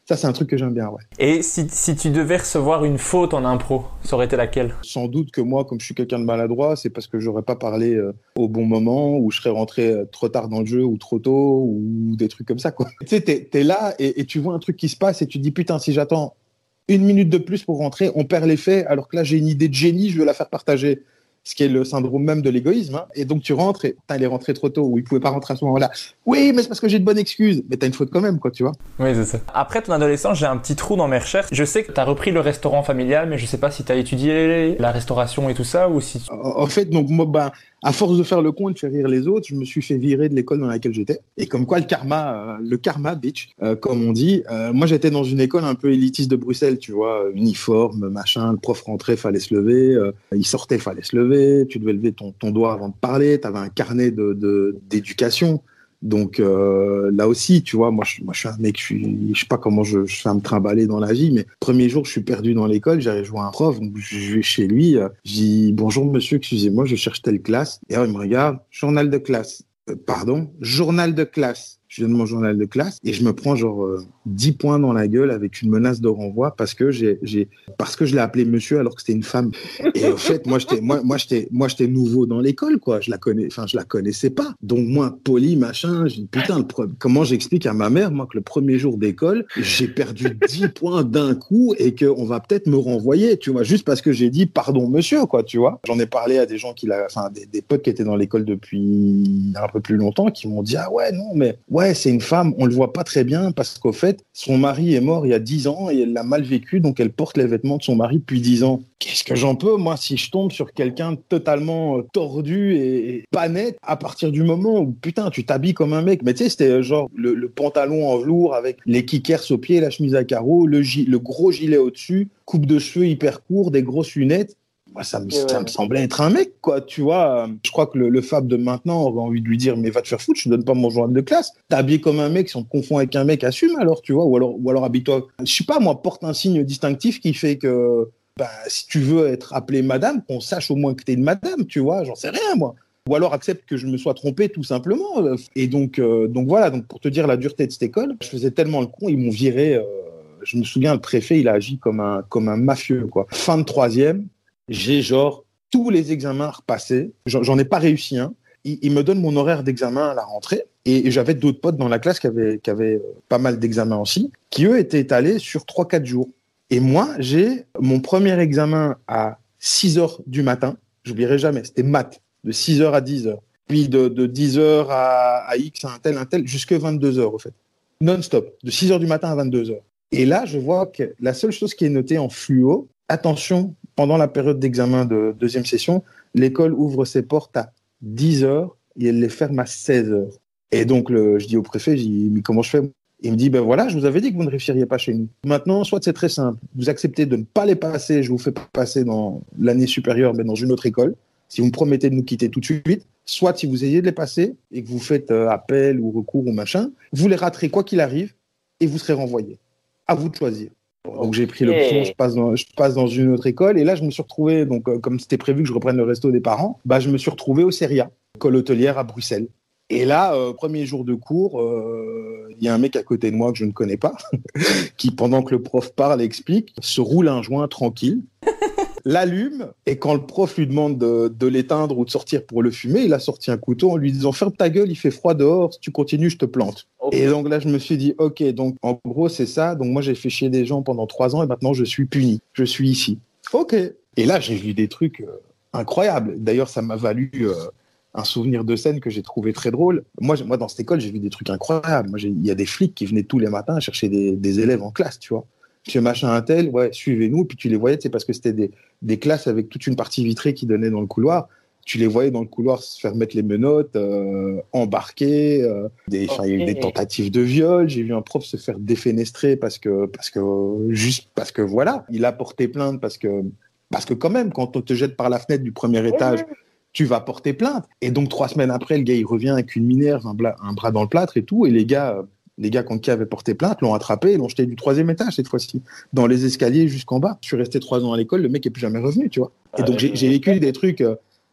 Ça, c'est un truc que j'aime bien, ouais. Et si, si tu devais recevoir une faute en impro, ça aurait été laquelle? Sans doute que moi, comme je suis quelqu'un de maladroit, c'est parce que j'aurais pas parlé euh, au bon moment, ou je serais rentré euh, trop tard dans le jeu, ou trop tôt, ou des trucs comme ça, quoi. Tu sais, t'es, t'es là et, et tu vois un truc qui se passe et tu te dis, putain, si j'attends une minute de plus pour rentrer, on perd l'effet, alors que là, j'ai une idée de génie, je veux la faire partager. Ce qui est le syndrome même de l'égoïsme. Hein. Et donc, tu rentres et putain, il est rentré trop tôt, ou il pouvait pas rentrer à ce moment-là. Oui, mais c'est parce que j'ai de bonnes excuses. Mais t'as une faute quand même, quoi, tu vois. Oui, c'est ça. Après ton adolescence, j'ai un petit trou dans mes recherches. Je sais que t'as repris le restaurant familial, mais je sais pas si t'as étudié la restauration et tout ça, ou si... En fait, donc, moi, bah, à force de faire le con et de faire rire les autres, je me suis fait virer de l'école dans laquelle j'étais. Et comme quoi, le karma, euh, le karma, bitch, euh, comme on dit. Euh, moi, j'étais dans une école un peu élitiste de Bruxelles, tu vois, uniforme, machin. Le prof rentrait, fallait se lever. Euh, il sortait, fallait se lever. Tu devais lever ton, ton doigt avant de parler. T'avais un carnet de, de, d'éducation. Donc euh, là aussi, tu vois, moi je, moi je suis un mec, je suis, je sais pas comment je, je fais à me trimballer dans la vie, mais premier jour, je suis perdu dans l'école, j'arrive jouer un prof, donc je vais chez lui, euh, je dis bonjour monsieur, excusez-moi, je cherche telle classe, et alors il me regarde, journal de classe, euh, pardon, journal de classe. Je donne mon journal de classe et je me prends genre euh, dix points dans la gueule avec une menace de renvoi parce que j'ai, j'ai parce que je l'ai appelé monsieur alors que c'était une femme. Et en fait, moi j'étais moi moi j'étais moi j'étais nouveau dans l'école quoi, je la connais enfin je la connaissais pas. Donc moi poli machin, j'ai dit putain le pro- comment j'explique à ma mère moi que le premier jour d'école, j'ai perdu dix points d'un coup et que on va peut-être me renvoyer, tu vois, juste parce que j'ai dit pardon monsieur quoi, tu vois. J'en ai parlé à des gens qui la enfin des, des potes qui étaient dans l'école depuis un peu plus longtemps qui m'ont dit ah ouais non mais ouais, c'est une femme, on le voit pas très bien parce qu'au fait, son mari est mort il y a dix ans et elle l'a mal vécu, donc elle porte les vêtements de son mari depuis dix ans. Qu'est-ce que j'en peux, moi, si je tombe sur quelqu'un totalement euh, tordu et, et pas net à partir du moment où, putain, tu t'habilles comme un mec. Mais tu sais, c'était genre le, le pantalon en velours avec les kickers aux pieds, la chemise à carreaux, le, gi- le gros gilet au-dessus, coupe de cheveux hyper court, des grosses lunettes. Moi, ça me, ouais. ça me semblait être un mec, quoi, tu vois. Je crois que le, le Fab de maintenant aurait envie de lui dire, mais va te faire foutre, je te donne pas mon journal de classe. T'es habillé comme un mec, si on te confond avec un mec, assume alors, tu vois. Ou alors, ou alors habille-toi, je sais pas, moi, porte un signe distinctif qui fait que, bah, si tu veux être appelé madame, qu'on sache au moins que t'es une madame, tu vois, j'en sais rien, moi. Ou alors accepte que je me sois trompé, tout simplement. Et donc, euh, donc voilà, donc pour te dire la dureté de cette école, je faisais tellement le con, ils m'ont viré, euh, je me souviens, le préfet, il a agi comme un, comme un mafieux, quoi. Fin de troisième, j'ai genre tous les examens repassés. J'en, j'en ai pas réussi un. Il, il me donne mon horaire d'examen à la rentrée. Et, et j'avais d'autres potes dans la classe qui avaient, qui avaient euh, pas mal d'examens aussi, qui eux étaient étalés sur trois quatre jours. Et moi, j'ai mon premier examen à six heures du matin. J'oublierai jamais. C'était maths, de six heures à dix heures. Puis de, de dix heures à, à X, à un tel, un tel, jusqu'à vingt-deux heures, au fait. Non-stop. De six heures du matin à vingt-deux heures. Et là, je vois que la seule chose qui est notée en fluo, attention, pendant la période d'examen de deuxième session, l'école ouvre ses portes à dix heures et elle les ferme à seize heures. Et donc, le, je dis au préfet, je dis, mais comment je fais ? Il me dit, ben voilà, je vous avais dit que vous ne réussiriez pas chez nous. Maintenant, soit c'est très simple, vous acceptez de ne pas les passer, je vous fais passer dans l'année supérieure, mais dans une autre école, si vous me promettez de nous quitter tout de suite, soit si vous essayez de les passer et que vous faites euh, appel ou recours ou machin, vous les raterez quoi qu'il arrive et vous serez renvoyé. À vous de choisir. Donc j'ai pris l'option, je passe dans, je passe dans une autre école et là je me suis retrouvé, donc euh, comme c'était prévu que je reprenne le resto des parents, bah je me suis retrouvé au Seria, école hôtelière à Bruxelles. Et là, euh, premier jour de cours, il euh, y a un mec à côté de moi que je ne connais pas, qui pendant que le prof parle et explique, se roule un joint tranquille, l'allume et quand le prof lui demande de, de l'éteindre ou de sortir pour le fumer, il a sorti un couteau en lui disant « Ferme ta gueule, il fait froid dehors, si tu continues, je te plante. » Et donc là, je me suis dit, ok, donc en gros, c'est ça. Donc moi, j'ai fait chier des gens pendant trois ans et maintenant, je suis puni. Je suis ici. Ok. Et là, j'ai vu des trucs euh, incroyables. D'ailleurs, ça m'a valu euh, un souvenir de scène que j'ai trouvé très drôle. Moi, moi dans cette école, j'ai vu des trucs incroyables. Moi, il y a des flics qui venaient tous les matins chercher des, des élèves en classe, tu vois. Monsieur machin un tel, ouais, suivez-nous. Puis tu les voyais, c'est parce que c'était des, des classes avec toute une partie vitrée qui donnait dans le couloir. Tu les voyais dans le couloir se faire mettre les menottes, euh, embarquer, euh, des, okay. Il y a eu des tentatives de viol. J'ai vu un prof se faire défenestrer parce que, parce que, juste parce que voilà, il a porté plainte parce que, parce que quand même, quand on te jette par la fenêtre du premier étage, oui. Tu vas porter plainte. Et donc trois semaines après, le gars il revient avec une minerve, un, bla, un bras dans le plâtre et tout, et les gars. Euh, Les gars contre qui avaient porté plainte l'ont attrapé et l'ont jeté du troisième étage cette fois-ci, dans les escaliers jusqu'en bas. Je suis resté trois ans à l'école, le mec est plus jamais revenu, tu vois. Et donc j'ai, j'ai vécu des trucs, euh,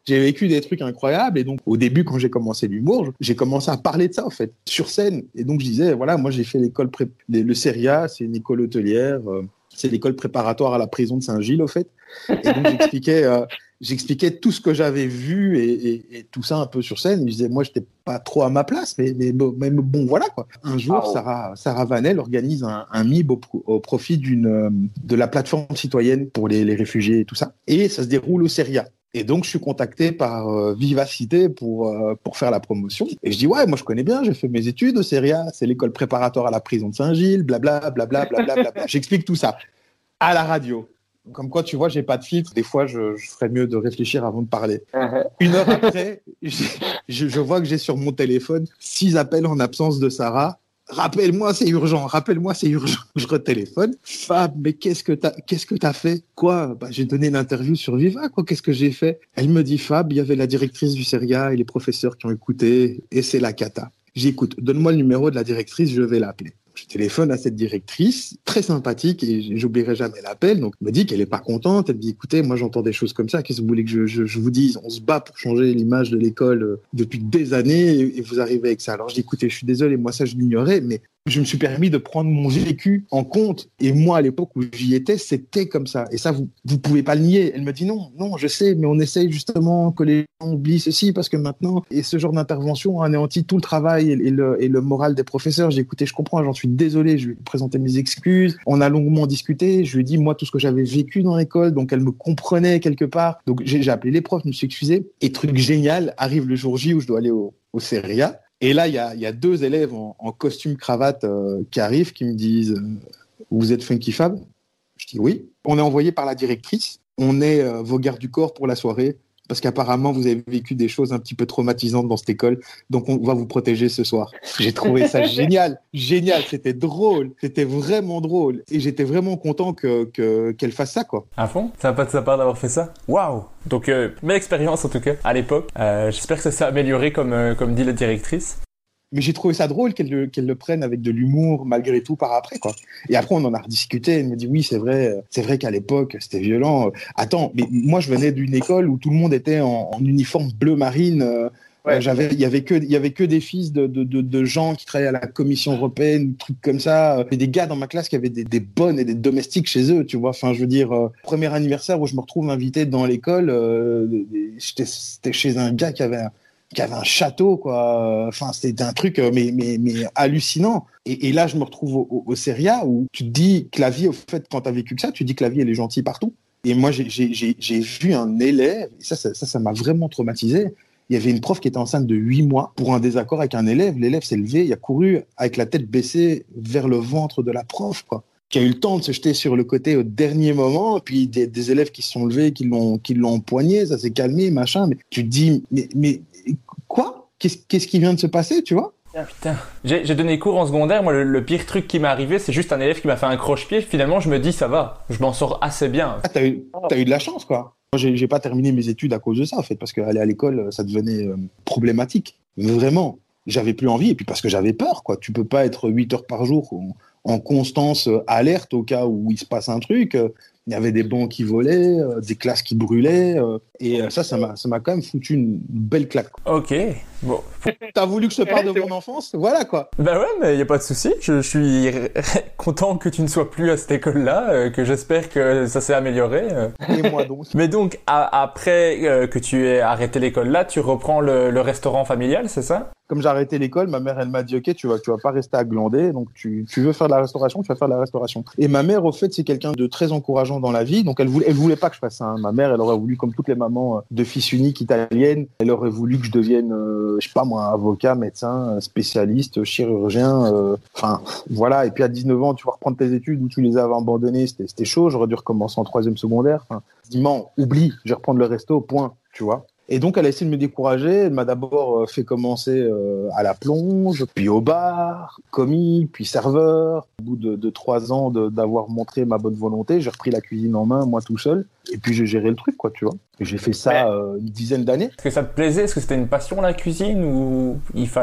J'ai vécu des trucs incroyables. Et donc, au début, quand j'ai commencé l'humour, j'ai commencé à parler de ça, en fait, sur scène. Et donc, je disais, voilà, moi, j'ai fait l'école, pré... le CERIA, c'est une école hôtelière. Euh, c'est l'école préparatoire à la prison de Saint-Gilles, au fait. Et donc, j'expliquais, euh, j'expliquais tout ce que j'avais vu et, et, et tout ça un peu sur scène. Et je disais, moi, j'étais pas trop à ma place, mais, mais, mais bon, voilà, quoi. Un jour, oh. Sarah, Sarah Vanel organise un, un M I B au, au profit d'une, euh, de la plateforme citoyenne pour les, les réfugiés et tout ça. Et ça se déroule au CERIA. Et donc, je suis contacté par euh, Vivacité pour, euh, pour faire la promotion. Et je dis, ouais, moi, je connais bien, j'ai fait mes études au CERIA, c'est l'école préparatoire à la prison de Saint-Gilles, blabla, blabla, blabla, blabla. J'explique tout ça à la radio. Comme quoi, tu vois, j'ai pas de filtre. Des fois, je, je ferais mieux de réfléchir avant de parler. Uh-huh. Une heure après, je, je vois que j'ai sur mon téléphone six appels en absence de Sarah. Rappelle-moi, c'est urgent. Rappelle-moi, c'est urgent. Je retéléphone. Fab, mais qu'est-ce que t'as, qu'est-ce que t'as fait? Quoi? Bah, j'ai donné l'interview sur Viva, quoi. Qu'est-ce que j'ai fait? Elle me dit, Fab, il y avait la directrice du CERIA et les professeurs qui ont écouté, et c'est la cata. J'écoute. Donne-moi le numéro de la directrice, je vais l'appeler. Je téléphone à cette directrice, très sympathique, et j'oublierai jamais l'appel. Donc, elle me dit qu'elle est pas contente. Elle me dit, écoutez, moi, j'entends des choses comme ça. Qu'est-ce que vous voulez que je, je, je vous dise? On se bat pour changer l'image de l'école euh, depuis des années, et, et vous arrivez avec ça. Alors, je dis, écoutez, je suis désolé, moi, ça, je l'ignorais, mais je me suis permis de prendre mon vécu en compte. Et moi, à l'époque où j'y étais, c'était comme ça. Et ça, vous vous pouvez pas le nier. Elle me dit, non, non, je sais, mais on essaye justement que les gens oublient ceci, parce que maintenant, et ce genre d'intervention anéantit tout le travail et, et, le, et le moral des professeurs. J'ai écouté, je comprends, j'en suis désolé, je lui ai présenté mes excuses. On a longuement discuté. Je lui ai dit, moi, tout ce que j'avais vécu dans l'école, donc elle me comprenait quelque part. Donc, j'ai, j'ai appelé les profs, je me suis excusé. Et truc génial, arrive le jour J où je dois aller au, au CERIA. Et là, il y a, y a deux élèves en, en costume cravate euh, qui arrivent, qui me disent euh, « Vous êtes Funky Fab ?» Je dis « Oui. » On est envoyé par la directrice. On est euh, vos gardes du corps pour la soirée, parce qu'apparemment, vous avez vécu des choses un petit peu traumatisantes dans cette école. Donc, on va vous protéger ce soir. J'ai trouvé ça génial. Génial. C'était drôle. C'était vraiment drôle. Et j'étais vraiment content que, que, qu'elle fasse ça, quoi. À fond? Sympa de sa part d'avoir fait ça. Waouh! Donc, euh, mes expériences, en tout cas, à l'époque. Euh, j'espère que ça s'est amélioré, comme, euh, comme dit la directrice. Mais j'ai trouvé ça drôle qu'elle le, qu'elle le prenne avec de l'humour, malgré tout, par après, quoi. Et après, on en a rediscuté. Elle me dit, oui, c'est vrai, c'est vrai qu'à l'époque, c'était violent. Attends, mais moi, je venais d'une école où tout le monde était en, en uniforme bleu marine. Ouais. J'avais, il y avait que, il y avait que des fils de, de, de, de gens qui travaillaient à la Commission européenne, trucs comme ça. Et des gars dans ma classe qui avaient des, des bonnes et des domestiques chez eux, tu vois. Enfin, je veux dire, euh, premier anniversaire où je me retrouve invité dans l'école, euh, j'étais, c'était chez un gars qui avait un, qui avait un château, quoi. Enfin, c'était un truc, mais, mais, mais hallucinant. Et, et là, je me retrouve au, au, au CERIA où tu te dis que la vie, au fait, quand tu as vécu que ça, tu te dis que la vie, elle est gentille partout. Et moi, j'ai, j'ai, j'ai, j'ai vu un élève, et ça, ça, ça, ça m'a vraiment traumatisé. Il y avait une prof qui était enceinte de huit mois pour un désaccord avec un élève. L'élève s'est levé, il a couru avec la tête baissée vers le ventre de la prof, quoi. Qui a eu le temps de se jeter sur le côté au dernier moment, et puis des, des élèves qui se sont levés, qui l'ont, qui l'ont empoigné, ça s'est calmé, machin. Mais tu te dis, mais, mais quoi? Qu'est-ce, qu'est-ce qui vient de se passer, tu vois? Ah, putain. J'ai, j'ai donné cours en secondaire. Moi, le, le pire truc qui m'est arrivé, c'est juste un élève qui m'a fait un croche-pied. Finalement, je me dis, ça va, je m'en sors assez bien. Ah, t'as eu, t'as eu de la chance, quoi. Moi, j'ai, j'ai pas terminé mes études à cause de ça, en fait, parce qu'aller à l'école, ça devenait euh, problématique. Vraiment. J'avais plus envie, et puis parce que j'avais peur, quoi. Tu peux pas être huit heures par jour en, en constance euh, alerte au cas où il se passe un truc. Euh, il y avait des bancs qui volaient, euh, des classes qui brûlaient, euh, et euh, ça, ça m'a, ça m'a quand même foutu une belle claque. Ok, bon. T'as voulu que je te parle de mon enfance? Voilà, quoi. Bah ouais, mais y a pas de souci. Je, je suis content que tu ne sois plus à cette école-là, euh, que j'espère que ça s'est amélioré. Euh. Et moi donc. Mais donc, à, après euh, que tu aies arrêté l'école-là, tu reprends le, le restaurant familial, c'est ça? Comme j'ai arrêté l'école, ma mère, elle m'a dit, OK, tu vas, tu vas pas rester à glander, donc tu, tu veux faire de la restauration, tu vas faire de la restauration. Et ma mère, au fait, c'est quelqu'un de très encourageant dans la vie, donc elle voulait, elle voulait pas que je fasse ça. Hein. Ma mère, elle aurait voulu, comme toutes les mamans de fils uniques italiennes, elle aurait voulu que je devienne, euh, je sais pas moi, avocat, médecin, spécialiste, chirurgien, euh, enfin, voilà. Et puis à dix-neuf ans, tu vas reprendre tes études où tu les avais abandonnées, c'était, c'était chaud, j'aurais dû recommencer en troisième secondaire. Enfin, je dis, man, oublie, je vais reprendre le resto, point, tu vois. Et donc, elle a essayé de me décourager. Elle m'a d'abord fait commencer euh, à la plonge, puis au bar, commis, puis serveur. Au bout de, de trois ans de, d'avoir montré ma bonne volonté, j'ai repris la cuisine en main, moi tout seul. Et puis, j'ai géré le truc, quoi, tu vois. Et j'ai fait ça euh, une dizaine d'années. Est-ce que ça te plaisait? Est-ce que c'était une passion, la cuisine, ou il fallait?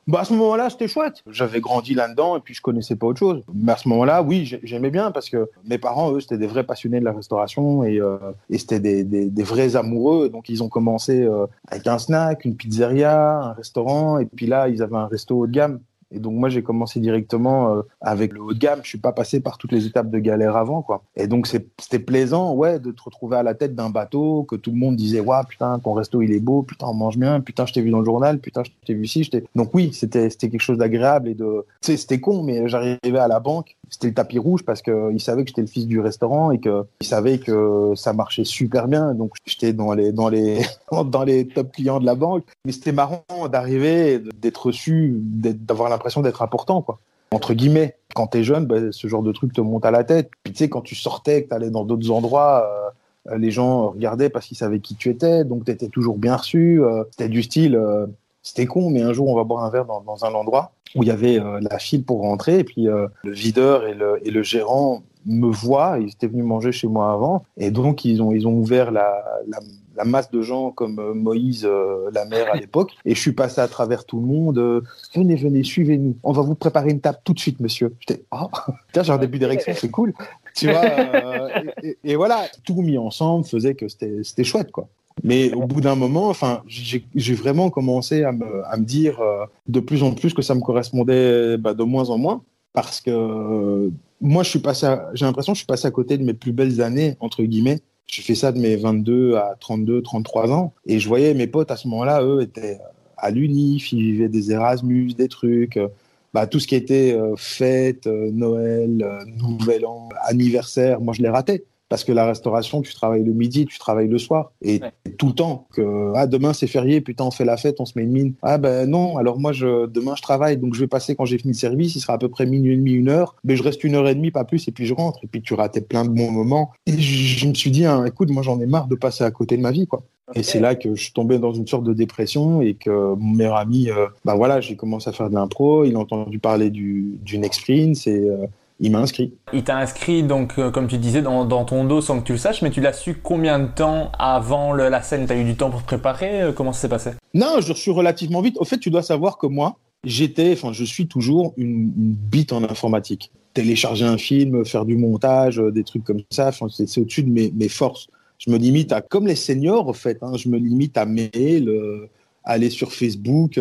Bah à ce moment-là, c'était chouette. J'avais grandi là-dedans et puis je connaissais pas autre chose. Mais à ce moment-là, oui, j'aimais bien parce que mes parents, eux, c'était des vrais passionnés de la restauration et, euh, et c'était des, des, des vrais amoureux. Donc ils ont commencé euh, avec un snack, une pizzeria, un restaurant et puis là, ils avaient un resto haut de gamme. Et donc moi j'ai commencé directement euh, avec le haut de gamme. Je suis pas passé par toutes les étapes de galère avant, quoi. Et donc c'est, c'était plaisant, ouais, de te retrouver à la tête d'un bateau, que tout le monde disait, waouh, putain, ton resto il est beau, putain, on mange bien, putain, je t'ai vu dans le journal, putain, je t'ai vu ici, je t'ai. Donc oui, c'était c'était quelque chose d'agréable et de, tu sais, c'était con, mais j'arrivais à la banque, c'était le tapis rouge parce que ils savaient que j'étais le fils du restaurant et que ils savaient que ça marchait super bien. Donc j'étais dans les dans les dans les top clients de la banque. Mais c'était marrant d'arriver, d'être reçu, d'être, d'avoir l'impression d'être important, quoi. Entre guillemets, quand t'es jeune, bah, ce genre de truc te monte à la tête. Puis tu sais, quand tu sortais, que t'allais dans d'autres endroits, euh, les gens regardaient parce qu'ils savaient qui tu étais, donc t'étais toujours bien reçu. Euh, c'était du style, euh, c'était con, mais un jour on va boire un verre dans, dans un endroit où il y avait euh, la file pour rentrer, et puis euh, le videur et le, et le gérant me voient, ils étaient venus manger chez moi avant, et donc ils ont, ils ont ouvert la, la, la masse de gens comme euh, Moïse, euh, la mère à l'époque, et je suis passé à travers tout le monde, euh, venez, venez, suivez-nous, on va vous préparer une table tout de suite, monsieur. J'étais, ah, oh, tiens, j'ai un début d'érection, c'est cool, tu vois, euh, et, et, et voilà, tout mis ensemble faisait que c'était, c'était chouette, quoi. Mais au bout d'un moment, enfin, j'ai, j'ai vraiment commencé à me, à me dire euh, de plus en plus que ça me correspondait bah, de moins en moins, parce que euh, moi, je suis passé à, j'ai l'impression que je suis passé à côté de mes plus belles années, entre guillemets. J'ai fait ça de mes vingt-deux à trente-deux, trente-trois ans, et je voyais mes potes à ce moment-là, eux, étaient à l'Unif, ils vivaient des Erasmus, des trucs, euh, bah, tout ce qui était euh, fête, euh, Noël, euh, Nouvel An, anniversaire, moi, je les ratais. Parce que la restauration, tu travailles le midi, tu travailles le soir. Et ouais. Tout le temps. Que, ah, demain, c'est férié, putain, on fait la fête, on se met une mine. Ah, ben non, alors moi, je, demain, je travaille. Donc, je vais passer quand j'ai fini le service. Il sera à peu près minuit et demi, une heure. Mais je reste une heure et demie, pas plus, et puis je rentre. Et puis, tu ratais plein de bons moments. Et je, je me suis dit, hein, écoute, moi, j'en ai marre de passer à côté de ma vie, quoi. Okay. Et c'est là que je suis tombé dans une sorte de dépression et que mon meilleur ami, euh, ben voilà, j'ai commencé à faire de l'impro. Il a entendu parler du, du Next Prince et, euh, il m'a inscrit. Il t'a inscrit, donc, euh, comme tu disais, dans, dans ton dos sans que tu le saches, mais tu l'as su combien de temps avant le, la scène? Tu as eu du temps pour te préparer? euh, Comment ça s'est passé? Non, je l'ai reçu relativement vite. Au fait, tu dois savoir que moi, j'étais, enfin, je suis toujours une, une bite en informatique. Télécharger un film, faire du montage, euh, des trucs comme ça, c'est, c'est au-dessus de mes, mes forces. Je me limite à, comme les seniors, en fait, hein, je me limite à mail, euh, aller sur Facebook.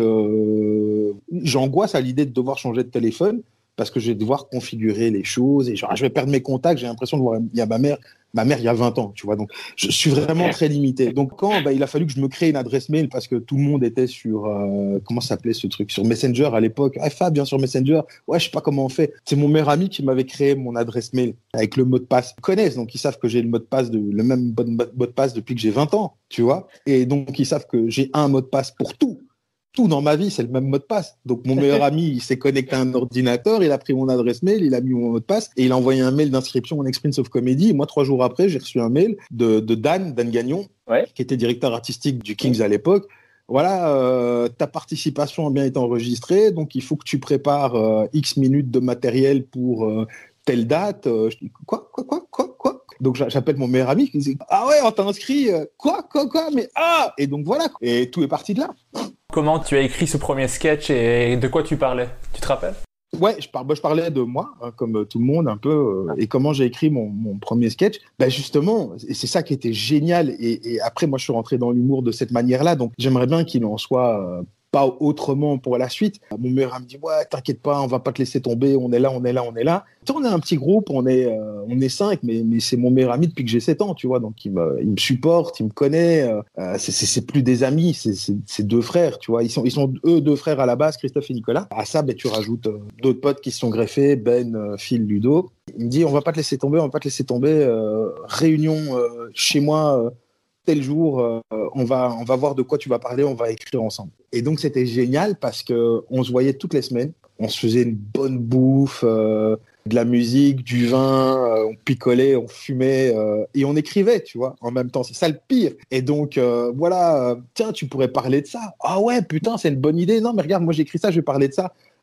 Euh, j'angoisse à l'idée de devoir changer de téléphone, parce que je vais devoir configurer les choses et genre, je vais perdre mes contacts. J'ai l'impression de voir, il y a ma mère, ma mère il y a vingt ans, tu vois. Donc, je suis vraiment très limité. Donc, quand bah, il a fallu que je me crée une adresse mail parce que tout le monde était sur, euh, comment ça s'appelait ce truc? Sur Messenger à l'époque. Ah, Fab, bien sûr, Messenger. Ouais, je sais pas comment on fait. C'est mon meilleur ami qui m'avait créé mon adresse mail avec le mot de passe. Ils connaissent, donc ils savent que j'ai le mot de passe, de, le même mot de passe depuis que j'ai vingt ans, tu vois. Et donc, ils savent que j'ai un mot de passe pour tout. Tout dans ma vie, c'est le même mot de passe. Donc, mon meilleur ami, il s'est connecté à un ordinateur, il a pris mon adresse mail, il a mis mon mot de passe et il a envoyé un mail d'inscription en Next Prince of Comedy. Et moi, trois jours après, j'ai reçu un mail de, de Dan, Dan Gagnon, ouais. qui était directeur artistique du Kings ouais. à l'époque. Voilà, euh, ta participation a bien été enregistrée, donc il faut que tu prépares euh, X minutes de matériel pour euh, telle date. Euh, je dis, quoi, quoi, quoi, quoi, quoi? Donc j'appelle mon meilleur ami qui me dit, ah ouais, on t'a inscrit, euh, quoi, quoi, quoi, mais ah! Et donc voilà, et tout est parti de là. Comment tu as écrit ce premier sketch et de quoi tu parlais? Tu te rappelles? Ouais, je, par, bah, je parlais de moi, hein, comme tout le monde, un peu, euh, et comment j'ai écrit mon, mon premier sketch. Bah, justement, et c'est ça qui était génial. Et, et après, moi, je suis rentré dans l'humour de cette manière-là. Donc, j'aimerais bien qu'il en soit euh, pas autrement pour la suite. Mon meilleur ami me dit, ouais, t'inquiète pas, on va pas te laisser tomber. On est là, on est là, on est là. Tu sais, on est un petit groupe, on est, euh, on est cinq, mais, mais c'est mon meilleur ami depuis que j'ai sept ans, tu vois. Donc, il me, il me supporte, il me connaît. Euh, c'est, c'est, c'est plus des amis, c'est, c'est, c'est deux frères, tu vois. Ils sont, ils sont eux deux frères à la base, Christophe et Nicolas. À ça, ben, tu rajoutes euh, d'autres potes qui se sont greffés, Ben, euh, Phil, Ludo. Il me dit, on va pas te laisser tomber, on va pas te laisser tomber. Euh, réunion euh, chez moi, euh, tel jour, euh, on va, on va voir de quoi tu vas parler, on va écrire ensemble. Et donc, c'était génial parce que on se voyait toutes les semaines. On se faisait une bonne bouffe, euh, de la musique, du vin, euh, on picolait, on fumait euh, et on écrivait, tu vois, en même temps. C'est ça le pire. Et donc, euh, voilà, euh, tiens, tu pourrais parler de ça. Ah ouais, putain, c'est une bonne idée. Non, mais regarde, moi, j'écris ça, je vais parler de ça.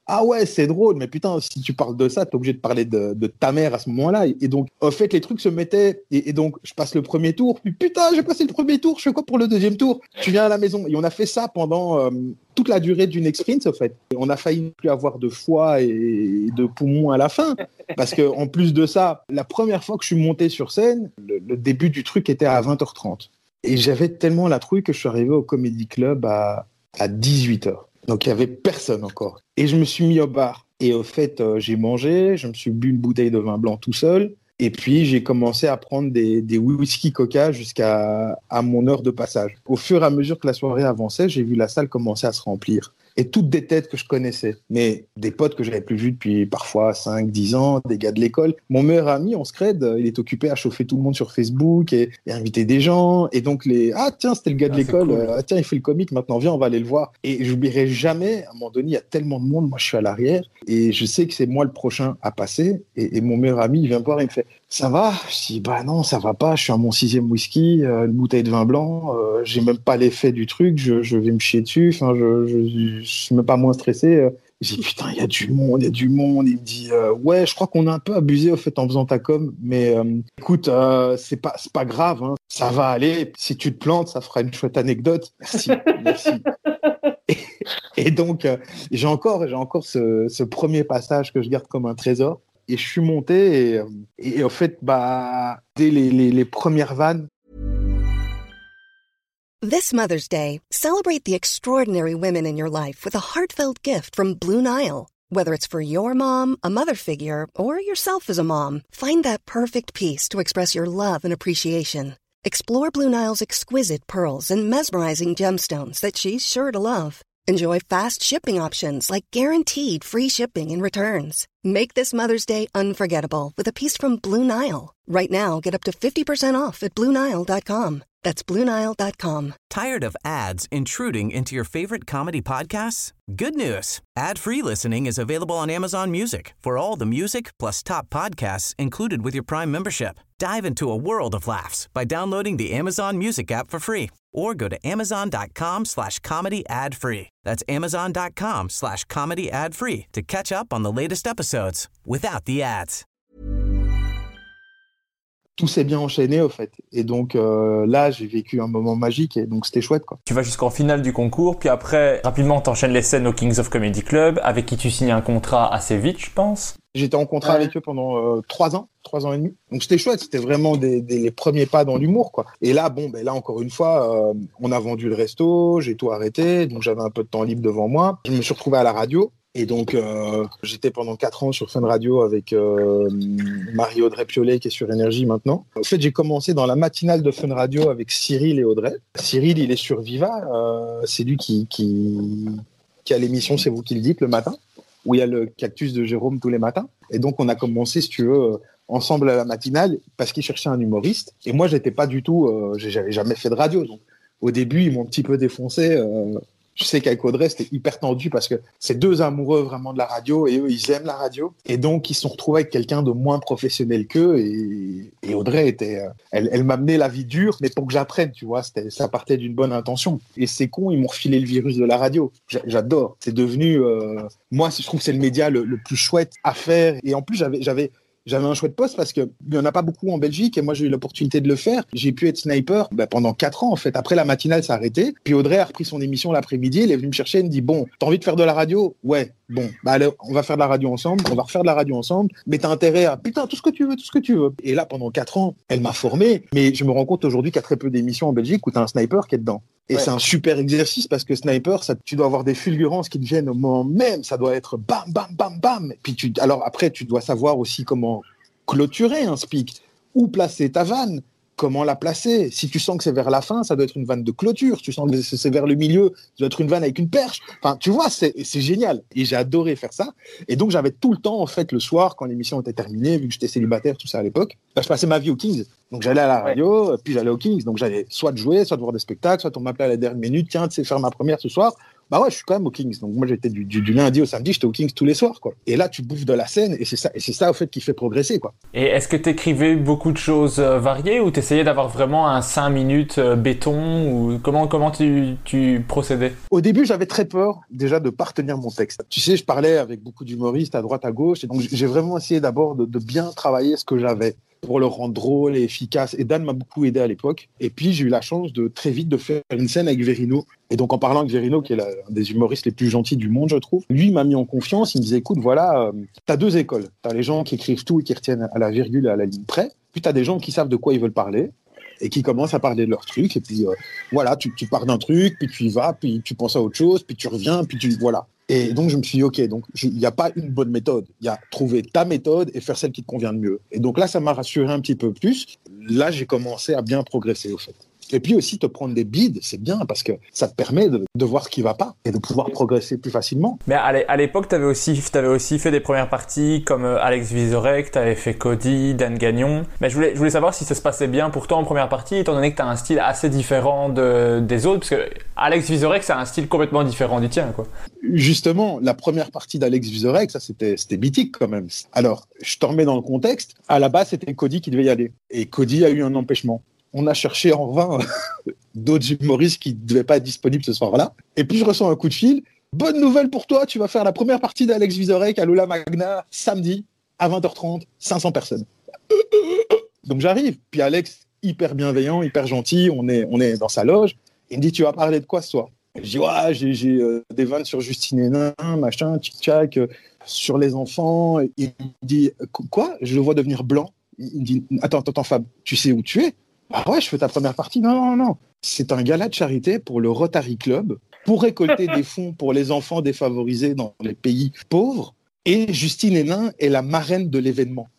ah ouais, c'est drôle, mais putain, si tu parles de ça, t'es obligé de parler de, de ta mère à ce moment-là. Et, et donc, en fait, les trucs se mettaient, et, et donc, je passe le premier tour, puis putain, j'ai passé le premier tour, je fais quoi pour le deuxième tour? Tu viens à la maison. Et on a fait ça pendant euh, toute la durée d'une X-Sprint, en fait. Et on a failli ne plus avoir de foie et de poumons à la fin, parce que en plus de ça, la première fois que je suis monté sur scène, le, le début du truc était à vingt heures trente. Et j'avais tellement la trouille que je suis arrivé au Comedy Club à, à dix-huit heures. Donc, il n'y avait personne encore. Et je me suis mis au bar. Et au fait, euh, j'ai mangé, je me suis bu une bouteille de vin blanc tout seul. Et puis, j'ai commencé à prendre des, des whisky coca jusqu'à à mon heure de passage. Au fur et à mesure que la soirée avançait, j'ai vu la salle commencer à se remplir. Et toutes des têtes que je connaissais, mais des potes que j'avais plus vus depuis parfois cinq dix ans, des gars de l'école. Mon meilleur ami, on se crède, il est occupé à chauffer tout le monde sur Facebook et, et inviter des gens. Et donc, les ah tiens, c'était le gars de ah, l'école, cool. ah tiens, il fait le comique, maintenant viens, on va aller le voir. Et j'oublierai jamais, à un moment donné, il y a tellement de monde, moi je suis à l'arrière, et je sais que c'est moi le prochain à passer. Et, et mon meilleur ami, il vient me voir et il me fait ça va? Je dis bah non, ça va pas, je suis à mon sixième whisky, euh, une bouteille de vin blanc, euh, j'ai même pas l'effet du truc, je, je vais me chier dessus, enfin, je, je, je suis même pas moins stressé. J'ai dit putain, il y a du monde, il y a du monde. Il me dit euh, ouais, je crois qu'on a un peu abusé au fait en faisant ta com, mais euh, écoute, euh, c'est pas, c'est pas grave, hein, ça va aller. Si tu te plantes, ça fera une chouette anecdote. Merci, merci. Et, et donc, euh, j'ai encore, j'ai encore ce, ce premier passage que je garde comme un trésor. Et je suis monté et, et, et en fait, bah, dès les, les, les premières vannes. This Mother's Day, celebrate the extraordinary women in your life with a heartfelt gift from Blue Nile. Whether it's for your mom, a mother figure, or yourself as a mom, find that perfect piece to express your love and appreciation. Explore Blue Nile's exquisite pearls and mesmerizing gemstones that she's sure to love. Enjoy fast shipping options like guaranteed free shipping and returns. Make this Mother's Day unforgettable with a piece from Blue Nile. Right now, get up to fifty percent off at Blue Nile dot com. That's Blue Nile dot com. Tired of ads intruding into your favorite comedy podcasts? Good news. Ad-free listening is available on Amazon Music for all the music plus top podcasts included with your Prime membership. Dive into a world of laughs by downloading the Amazon Music app for free or go to amazon.com slash comedy ad free. That's amazon.com slash comedy ad free to catch up on the latest episodes without the ads. Tout s'est bien enchaîné au fait. Et donc euh, là, j'ai vécu un moment magique et donc c'était chouette, quoi. Tu vas jusqu'en finale du concours, puis après, rapidement, t'enchaînes les scènes au Kings of Comedy Club, avec qui tu signes un contrat assez vite, je pense. J'étais en contrat ouais. avec eux pendant trois euh, ans, trois ans et demi. Donc c'était chouette, c'était vraiment des, des, les premiers pas dans l'humour, quoi. Et là, bon, ben là encore une fois, euh, on a vendu le resto, j'ai tout arrêté, donc j'avais un peu de temps libre devant moi. Je me suis retrouvé à la radio. Et donc, euh, j'étais pendant quatre ans sur Fun Radio avec euh, Marie-Audrey Piolet qui est sur Énergie maintenant. En fait, j'ai commencé dans la matinale de Fun Radio avec Cyril et Audrey. Cyril, il est sur Viva. Euh, c'est lui qui, qui, qui a l'émission C'est vous qui le dites le matin, où il y a le cactus de Jérôme tous les matins. Et donc, on a commencé, si tu veux, ensemble à la matinale parce qu'il cherchait un humoriste. Et moi, j'étais pas du tout... Euh, j'avais jamais fait de radio. Donc, au début, ils m'ont un petit peu défoncé... Euh, Je sais qu'avec Audrey, c'était hyper tendu parce que c'est deux amoureux vraiment de la radio et eux, ils aiment la radio. Et donc, ils se sont retrouvés avec quelqu'un de moins professionnel qu'eux. Et, et Audrey, était, elle, elle m'amenait la vie dure, mais pour que j'apprenne, tu vois, c'était, ça partait d'une bonne intention. Et c'est con, ils m'ont refilé le virus de la radio. J'adore. C'est devenu, euh, moi, je trouve que c'est le média le, le plus chouette à faire. Et en plus, j'avais... j'avais J'avais un chouette poste parce qu'il n'y en a pas beaucoup en Belgique et moi j'ai eu l'opportunité de le faire. J'ai pu être sniper bah, pendant quatre ans en fait. Après la matinale s'est arrêtée. Puis Audrey a repris son émission l'après-midi. Elle est venue me chercher et me dit bon, t'as envie de faire de la radio? Ouais, bon, bah allez, on va faire de la radio ensemble. On va refaire de la radio ensemble. Mais t'as intérêt à putain tout ce que tu veux, tout ce que tu veux. Et là pendant quatre ans, elle m'a formé. Mais je me rends compte aujourd'hui qu'il y a très peu d'émissions en Belgique où t'as un sniper qui est dedans. Et ouais. C'est un super exercice parce que sniper, ça, tu dois avoir des fulgurances qui te viennent au moment même. Ça doit être bam, bam, bam, bam. Et puis tu, alors après, tu dois savoir aussi comment clôturer un speak, où placer ta vanne, comment la placer. Si tu sens que c'est vers la fin, ça doit être une vanne de clôture. Si tu sens que c'est vers le milieu, ça doit être une vanne avec une perche. Enfin, tu vois, c'est, c'est génial. Et j'ai adoré faire ça. Et donc, j'avais tout le temps, en fait, le soir, quand l'émission était terminée, vu que j'étais célibataire, tout ça à l'époque, là, je passais ma vie au Kings. Donc, j'allais à la radio, ouais. Puis j'allais au Kings. Donc, j'allais soit jouer, soit voir des spectacles, soit on m'appelait à la dernière minute, tiens, tu sais faire ma première ce soir. Bah ouais, je suis quand même au Kings. Donc moi, j'étais du, du, du lundi au samedi, j'étais au Kings tous les soirs, quoi. Et là, tu bouffes de la scène et c'est ça, et c'est ça, au fait, qui fait progresser, quoi. Et est-ce que tu écrivais beaucoup de choses euh, variées ou tu essayais d'avoir vraiment un cinq minutes euh, béton ou comment, comment tu, tu procédais? Au début, j'avais très peur déjà de pas retenir mon texte. Tu sais, je parlais avec beaucoup d'humoristes à droite, à gauche. Et donc, j'ai vraiment essayé d'abord de, de bien travailler ce que j'avais pour le rendre drôle et efficace. Et Dan m'a beaucoup aidé à l'époque. Et puis, j'ai eu la chance de très vite de faire une scène avec Verino. Et donc, en parlant avec Verino, qui est l'un des humoristes les plus gentils du monde, je trouve, lui, il m'a mis en confiance. Il me disait, écoute, voilà, euh, t'as deux écoles. T'as les gens qui écrivent tout et qui retiennent à la virgule et à la ligne près. Puis, t'as des gens qui savent de quoi ils veulent parler et qui commencent à parler de leur truc. Et puis, euh, voilà, tu, tu pars d'un truc, puis tu y vas, puis tu penses à autre chose, puis tu reviens, puis tu... Voilà. Et donc, je me suis dit, OK, donc il n'y a pas une bonne méthode. Il y a trouver ta méthode et faire celle qui te convient le mieux. Et donc là, ça m'a rassuré un petit peu plus. Là, j'ai commencé à bien progresser, au fait. Et puis aussi, te prendre des bides, c'est bien parce que ça te permet de, de voir ce qui ne va pas et de pouvoir progresser plus facilement. Mais à l'époque, tu avais aussi, t'avais aussi fait des premières parties comme Alex Vizorek, tu avais fait Cody, Dan Gagnon. Mais je voulais, je voulais savoir si ça se passait bien pour toi en première partie, étant donné que tu as un style assez différent de, des autres. Parce que Alex Vizorek, c'est un style complètement différent du tien, quoi. Justement, la première partie d'Alex Vizorek, ça c'était, c'était mythique quand même. Alors, je te remets dans le contexte. À la base, c'était Cody qui devait y aller. Et Cody a eu un empêchement. On a cherché en vain d'autres humoristes qui ne devaient pas être disponibles ce soir-là. Et puis, je reçois un coup de fil. Bonne nouvelle pour toi, tu vas faire la première partie d'Alex Vizorek à l'Ola Magna samedi à vingt heures trente, cinq cents personnes. Donc, j'arrive. Puis Alex, hyper bienveillant, hyper gentil, on est, on est dans sa loge. Il me dit, tu vas parler de quoi ce soir? Je dis, ouais, j'ai, j'ai euh, des vannes sur Justine Hénin, machin, tchic-tchac, euh, sur les enfants. Et il me dit, quoi? Je le vois devenir blanc. Il me dit, attends, attends, Fab, tu sais où tu es? Ah ouais, je fais ta première partie. Non, non, non. C'est un gala de charité pour le Rotary Club pour récolter des fonds pour les enfants défavorisés dans les pays pauvres. Et Justine Hénin est la marraine de l'événement.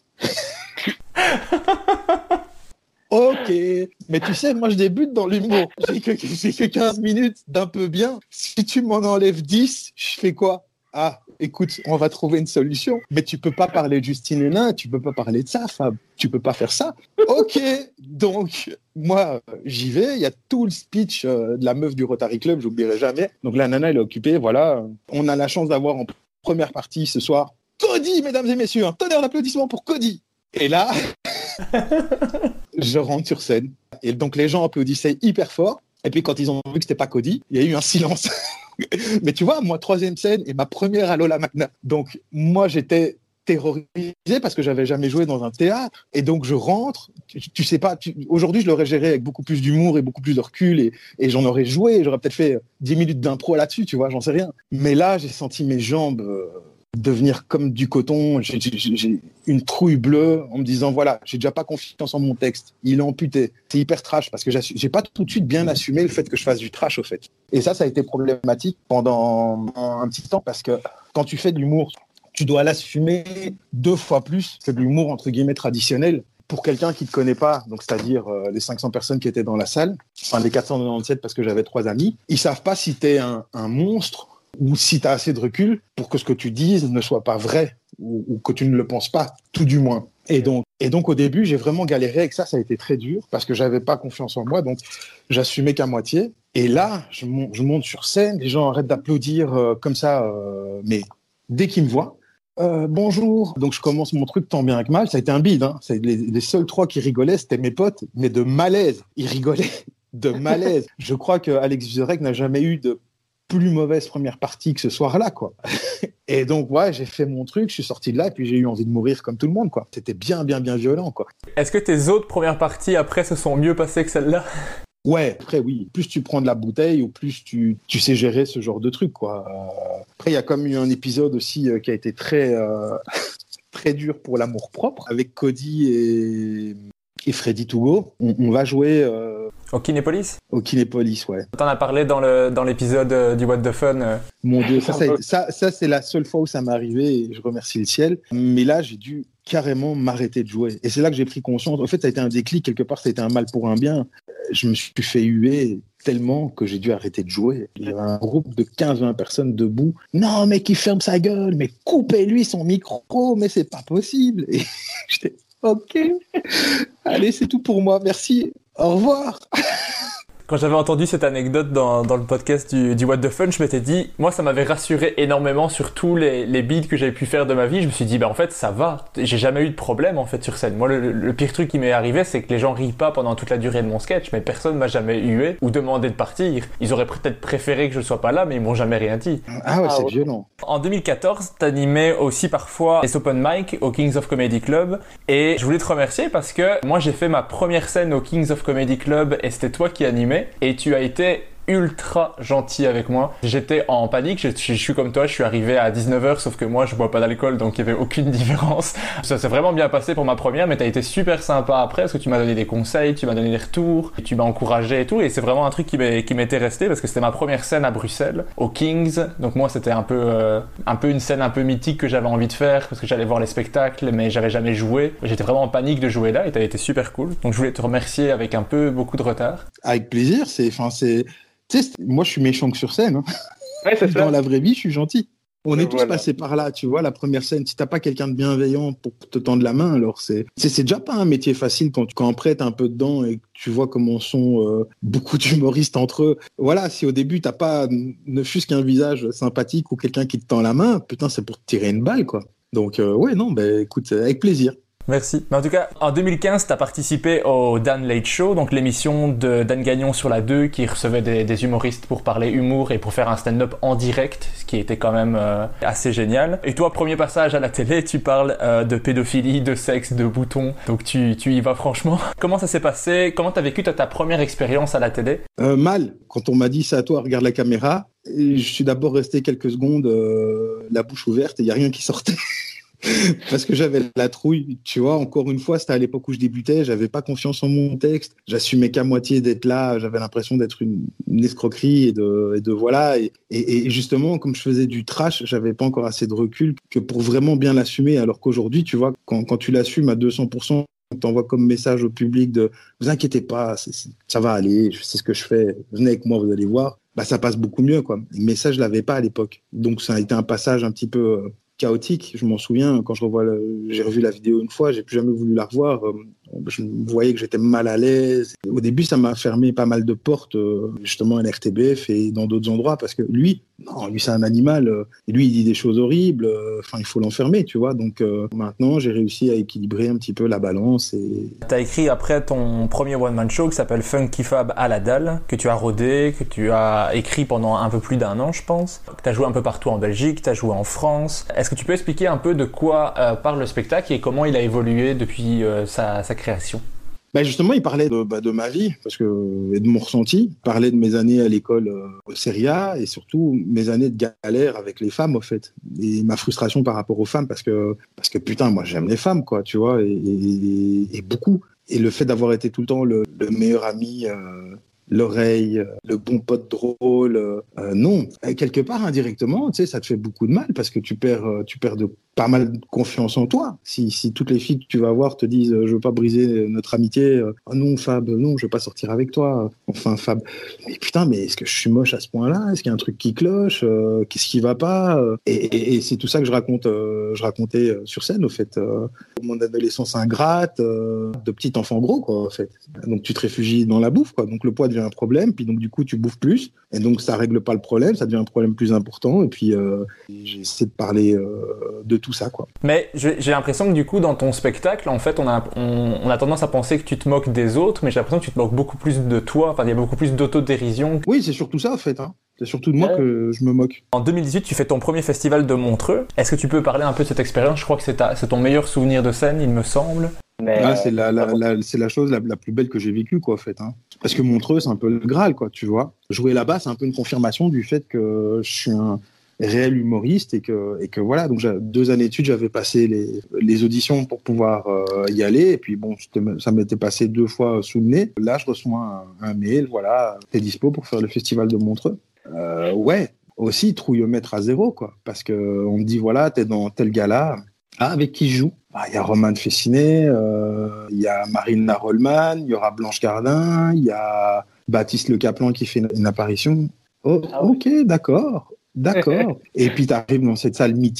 Ok. Mais tu sais, moi, je débute dans l'humour. J'ai que, j'ai que quinze minutes d'un peu bien. Si tu m'en enlèves dix, je fais quoi? Ah, écoute, on va trouver une solution. Mais tu peux pas parler de Justine Hénin, tu peux pas parler de ça, Fab. Tu peux pas faire ça. Ok, donc moi, j'y vais. Il y a tout le speech euh, de la meuf du Rotary Club, j'oublierai jamais. Donc la nana, elle est occupée, voilà. On a la chance d'avoir en première partie ce soir Cody, mesdames et messieurs. Un tonnerre d'applaudissements pour Cody. Et là, je rentre sur scène. Et donc les gens applaudissaient hyper fort. Et puis quand ils ont vu que c'était pas Cody, il y a eu un silence. Mais tu vois, moi, troisième scène et ma première à l'Ola Magna. Donc, moi, j'étais terrorisé parce que j'avais jamais joué dans un théâtre. Et donc, je rentre. Tu, tu sais pas, tu, aujourd'hui, je l'aurais géré avec beaucoup plus d'humour et beaucoup plus de recul et, et j'en aurais joué. J'aurais peut-être fait dix minutes d'impro là-dessus, tu vois, j'en sais rien. Mais là, j'ai senti mes jambes euh, devenir comme du coton. J'ai, j'ai, j'ai une trouille bleue en me disant, voilà, j'ai déjà pas confiance en mon texte. Il est amputé. C'est hyper trash parce que j'ai pas tout de suite bien assumé le fait que je fasse du trash, au fait. Et ça, ça a été problématique pendant un petit temps parce que quand tu fais de l'humour, tu dois l'assumer deux fois plus que de l'humour entre guillemets traditionnel. Pour quelqu'un qui ne te connaît pas, donc c'est-à-dire euh, les cinq cents personnes qui étaient dans la salle, enfin les quatre cent quatre-vingt-dix-sept parce que j'avais trois amis, ils savent pas si tu es un, un monstre ou si tu as assez de recul pour que ce que tu dises ne soit pas vrai ou, ou que tu ne le penses pas, tout du moins. Et donc, et donc au début, j'ai vraiment galéré avec ça, ça a été très dur parce que j'avais pas confiance en moi, donc j'assumais qu'à moitié. Et là, je monte, je monte sur scène, les gens arrêtent d'applaudir euh, comme ça, euh, mais dès qu'ils me voient, euh, bonjour. Donc je commence mon truc tant bien que mal, ça a été un bide. Hein. C'est les, les seuls trois qui rigolaient, c'était mes potes, mais de malaise. Ils rigolaient de malaise. Je crois que Alex Vizorek n'a jamais eu de plus mauvaise première partie que ce soir-là, quoi. Et donc, ouais, j'ai fait mon truc, je suis sorti de là, et puis j'ai eu envie de mourir comme tout le monde, quoi. C'était bien, bien, bien violent, quoi. Est-ce que tes autres premières parties, après, se sont mieux passées que celle-là? Ouais, après, oui. Plus tu prends de la bouteille, ou plus tu, tu sais gérer ce genre de truc, quoi. Euh... Après, il y a comme eu un épisode aussi euh, qui a été très, euh... très dur pour l'amour-propre, avec Cody et... et Freddy Tougo. On, on va jouer... Euh... Au Kinépolis? Au Kinépolis, ouais. T'en as parlé dans, le, dans l'épisode euh, du What the Fun. Euh... Mon Dieu, ça, ça, a été, ça, ça, c'est la seule fois où ça m'est arrivé et je remercie le ciel. Mais là, j'ai dû carrément m'arrêter de jouer. Et c'est là que j'ai pris conscience. En fait, ça a été un déclic. Quelque part, ça a été un mal pour un bien. Je me suis fait huer tellement que j'ai dû arrêter de jouer. Il y avait un groupe de quinze vingt personnes debout. Non, mais qui ferme sa gueule, mais coupez-lui son micro, mais c'est pas possible. Et j'étais, ok, allez, c'est tout pour moi, merci, au revoir. Quand j'avais entendu cette anecdote dans, dans le podcast du, du What the Fun, je m'étais dit, moi ça m'avait rassuré énormément sur tous les, les beats que j'avais pu faire de ma vie. Je me suis dit, bah en fait ça va, j'ai jamais eu de problème en fait sur scène. Moi le, le pire truc qui m'est arrivé, c'est que les gens rient pas pendant toute la durée de mon sketch, mais personne m'a jamais hué ou demandé de partir. Ils auraient peut-être préféré que je sois pas là, mais ils m'ont jamais rien dit. Ah ouais, ah, c'est ouais. violent. En deux mille quatorze, t'animais aussi parfois les open mic au Kings of Comedy Club, et je voulais te remercier parce que moi j'ai fait ma première scène au Kings of Comedy Club et c'était toi qui animais. Et tu as été ultra gentil avec moi. J'étais en panique, je, je, je suis comme toi, je suis arrivé à dix-neuf heures, sauf que moi je bois pas d'alcool, donc il y avait aucune différence. Ça s'est vraiment bien passé pour ma première, mais t'as été super sympa après, parce que tu m'as donné des conseils, tu m'as donné des retours, et tu m'as encouragé et tout, et c'est vraiment un truc qui, m'est, qui m'était resté, parce que c'était ma première scène à Bruxelles, au Kings, donc moi c'était un peu, euh, un peu une scène un peu mythique que j'avais envie de faire, parce que j'allais voir les spectacles, mais j'avais jamais joué. J'étais vraiment en panique de jouer là, et t'as été super cool. Donc je voulais te remercier avec un peu, beaucoup de retard. Avec plaisir, c'est, enfin c'est... Tu sais, moi, je suis méchant que sur scène. Hein. Ouais, c'est ça. Dans la vraie vie, je suis gentil. On est Et tous voilà. passés par là, tu vois, la première scène. Si t'as pas quelqu'un de bienveillant pour te tendre la main, alors c'est, c'est, c'est déjà pas un métier facile quand, quand après t'es un peu dedans et que tu vois comment sont euh, beaucoup d'humoristes entre eux. Voilà, si au début t'as pas ne fût-ce qu'un visage sympathique ou quelqu'un qui te tend la main, putain, c'est pour te tirer une balle, quoi. Donc, euh, ouais, non, ben, écoute, avec plaisir. Merci. Mais en tout cas, en deux mille quinze, tu as participé au Dan Late Show, donc l'émission de Dan Gagnon sur la deux qui recevait des, des humoristes pour parler humour et pour faire un stand-up en direct, ce qui était quand même euh, assez génial. Et toi, premier passage à la télé, tu parles euh, de pédophilie, de sexe, de boutons, donc tu, tu y vas franchement. Comment ça s'est passé? Comment tu as vécu ta, ta première expérience à la télé? euh, Mal. Quand on m'a dit « c'est à toi, regarde la caméra », je suis d'abord resté quelques secondes euh, la bouche ouverte et il n'y a rien qui sortait. Parce que j'avais la trouille, tu vois, encore une fois, c'était à l'époque où je débutais, j'avais pas confiance en mon texte, j'assumais qu'à moitié d'être là, j'avais l'impression d'être une, une escroquerie et de, et de voilà, et, et, et justement, comme je faisais du trash, j'avais pas encore assez de recul que pour vraiment bien l'assumer, alors qu'aujourd'hui, tu vois, quand, quand tu l'assumes à deux cents pour cent, on t'envoie comme message au public de « vous inquiétez pas, c'est, c'est, ça va aller, je sais ce que je fais, venez avec moi, vous allez voir », bah ça passe beaucoup mieux, quoi. Mais ça, je l'avais pas à l'époque, donc ça a été un passage un petit peu... Euh, chaotique, je m'en souviens, quand je revois le... j'ai revu la vidéo une fois, j'ai plus jamais voulu la revoir, je voyais que j'étais mal à l'aise. Au début, ça m'a fermé pas mal de portes, justement à l'R T B F et dans d'autres endroits, parce que lui, non, lui c'est un animal, et lui il dit des choses horribles, enfin il faut l'enfermer, tu vois, donc euh, maintenant j'ai réussi à équilibrer un petit peu la balance. Et... T'as écrit après ton premier one-man show qui s'appelle Funky Fab à la dalle, que tu as rodé, que tu as écrit pendant un peu plus d'un an, je pense. T'as joué un peu partout en Belgique, t'as joué en France. Est-ce que tu peux expliquer un peu de quoi euh, parle le spectacle et comment il a évolué depuis euh, sa, sa création? Bah justement, il parlait de, bah, de ma vie parce que, et de mon ressenti. Il parlait de mes années à l'école euh, au Serie A et surtout mes années de galère avec les femmes, au fait. Et ma frustration par rapport aux femmes parce que, parce que putain, moi j'aime les femmes, quoi, tu vois, et, et, et beaucoup. Et le fait d'avoir été tout le temps le, le meilleur ami, euh, l'oreille, le bon pote drôle, euh, non. Et quelque part, indirectement, tu sais, ça te fait beaucoup de mal parce que tu perds, tu perds de pas mal de confiance en toi. Si, si toutes les filles que tu vas voir te disent « je veux pas briser notre amitié, oh non Fab, non, je veux pas sortir avec toi, enfin Fab ». Mais putain, mais est-ce que je suis moche à ce point-là? Est-ce qu'il y a un truc qui cloche? euh, Qu'est-ce qui va pas? et, et, et c'est tout ça que je raconte, euh, je racontais sur scène, au fait. Euh, mon adolescence ingrate, euh, de petit enfant gros, quoi, en fait. Donc tu te réfugies dans la bouffe, quoi. Donc le poids devient un problème, puis donc du coup tu bouffes plus, et donc ça règle pas le problème, ça devient un problème plus important, et puis euh, j'ai essayé de parler euh, de tout ça, quoi. Mais j'ai l'impression que du coup dans ton spectacle, en fait, on a, on, on a tendance à penser que tu te moques des autres, mais j'ai l'impression que tu te moques beaucoup plus de toi, enfin il y a beaucoup plus d'autodérision. Oui, c'est surtout ça, en fait, hein. C'est surtout de moi que je me moque. En deux mille dix-huit, tu fais ton premier festival de Montreux. Est-ce que tu peux parler un peu de cette expérience? Je crois que c'est, ta, c'est ton meilleur souvenir de scène, il me semble. Mais ah, c'est la, la, la, c'est la chose la, la plus belle que j'ai vécue, quoi, en fait. Hein. Parce que Montreux, c'est un peu le Graal, quoi, tu vois. Jouer là-bas, c'est un peu une confirmation du fait que je suis un réel humoriste et que, et que voilà. Donc, j'ai deux années d'études, j'avais passé les, les auditions pour pouvoir euh, y aller. Et puis, bon, ça m'était passé deux fois sous le nez. Là, je reçois un, un mail, voilà, t'es dispo pour faire le festival de Montreux. Euh, ouais, aussi trouillomètre à zéro, quoi. Parce qu'on me dit, voilà, t'es dans tel gala. Ah, avec qui je joue? Il ah, y a Roman Fessinet, il euh, y a Marina Rollman, il y aura Blanche Gardin, il y a Baptiste Le Caplan qui fait une, une apparition. Oh, ah, ok, d'accord, d'accord. Et puis tu arrives dans cette salle mythique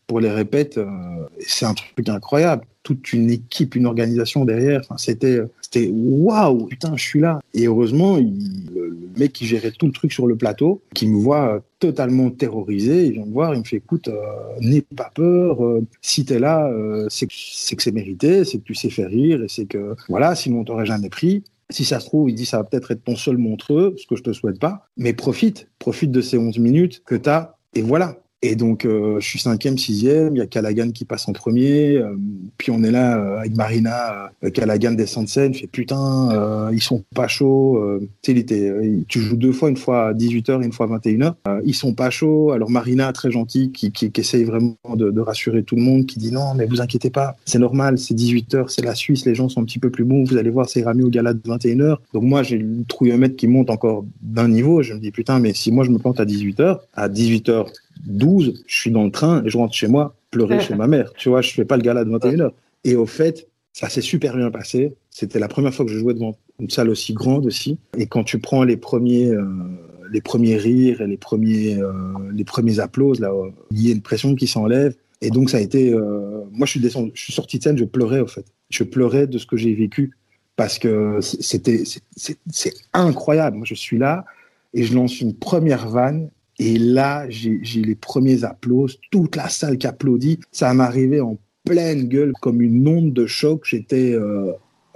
pour les répètes. Euh, c'est un truc incroyable. Toute une équipe, une organisation derrière. Enfin, c'était, c'était waouh, putain, je suis là. Et heureusement, il, le, le mec qui gérait tout le truc sur le plateau, qui me voit totalement terrorisé, il vient me voir, il me fait écoute, euh, n'aie pas peur. Euh, si t'es là, euh, c'est, que, c'est que c'est mérité, c'est que tu sais faire rire, et c'est que voilà, sinon on t'aurait jamais pris. Si ça se trouve, il dit ça va peut-être être ton seul montreux, ce que je te souhaite pas. Mais profite, profite de ces onze minutes que t'as, et voilà. Et donc, euh, je suis cinquième, sixième, il y a Callaghan qui passe en premier, euh, puis on est là euh, avec Marina, euh, Callaghan descend de scène, fait putain, euh, ils sont pas chauds, euh, tu sais, il était, euh, tu joues deux fois, une fois à dix-huit heures, une fois à vingt et une heures, euh, ils sont pas chauds, alors Marina, très gentille, qui, qui, qui essaye vraiment de, de rassurer tout le monde, qui dit non, mais vous inquiétez pas, c'est normal, c'est dix-huit heures, c'est la Suisse, les gens sont un petit peu plus bons, vous allez voir, c'est ramé au gala de vingt et une heures, donc moi, j'ai le trouillomètre qui monte encore d'un niveau, je me dis putain, mais si moi je me plante à dix-huit heures, à dix-huit heures douze, je suis dans le train et je rentre chez moi pleurer chez ma mère. Tu vois, je fais pas le gala de vingt et une heures. Et au fait, ça s'est super bien passé. C'était la première fois que je jouais devant une salle aussi grande aussi. Et quand tu prends les premiers, euh, les premiers rires et les premiers, euh, les premiers applauses, là, il y a une pression qui s'enlève. Et donc ça a été, euh, moi je suis descendu, je suis sorti de scène, je pleurais au fait. Je pleurais de ce que j'ai vécu parce que c'était, c'est, c'est, c'est incroyable. Moi je suis là et je lance une première vanne. Et là, j'ai, j'ai les premiers applaudissements, toute la salle qui applaudit. Ça m'arrivait en pleine gueule, comme une onde de choc. J'étais, euh,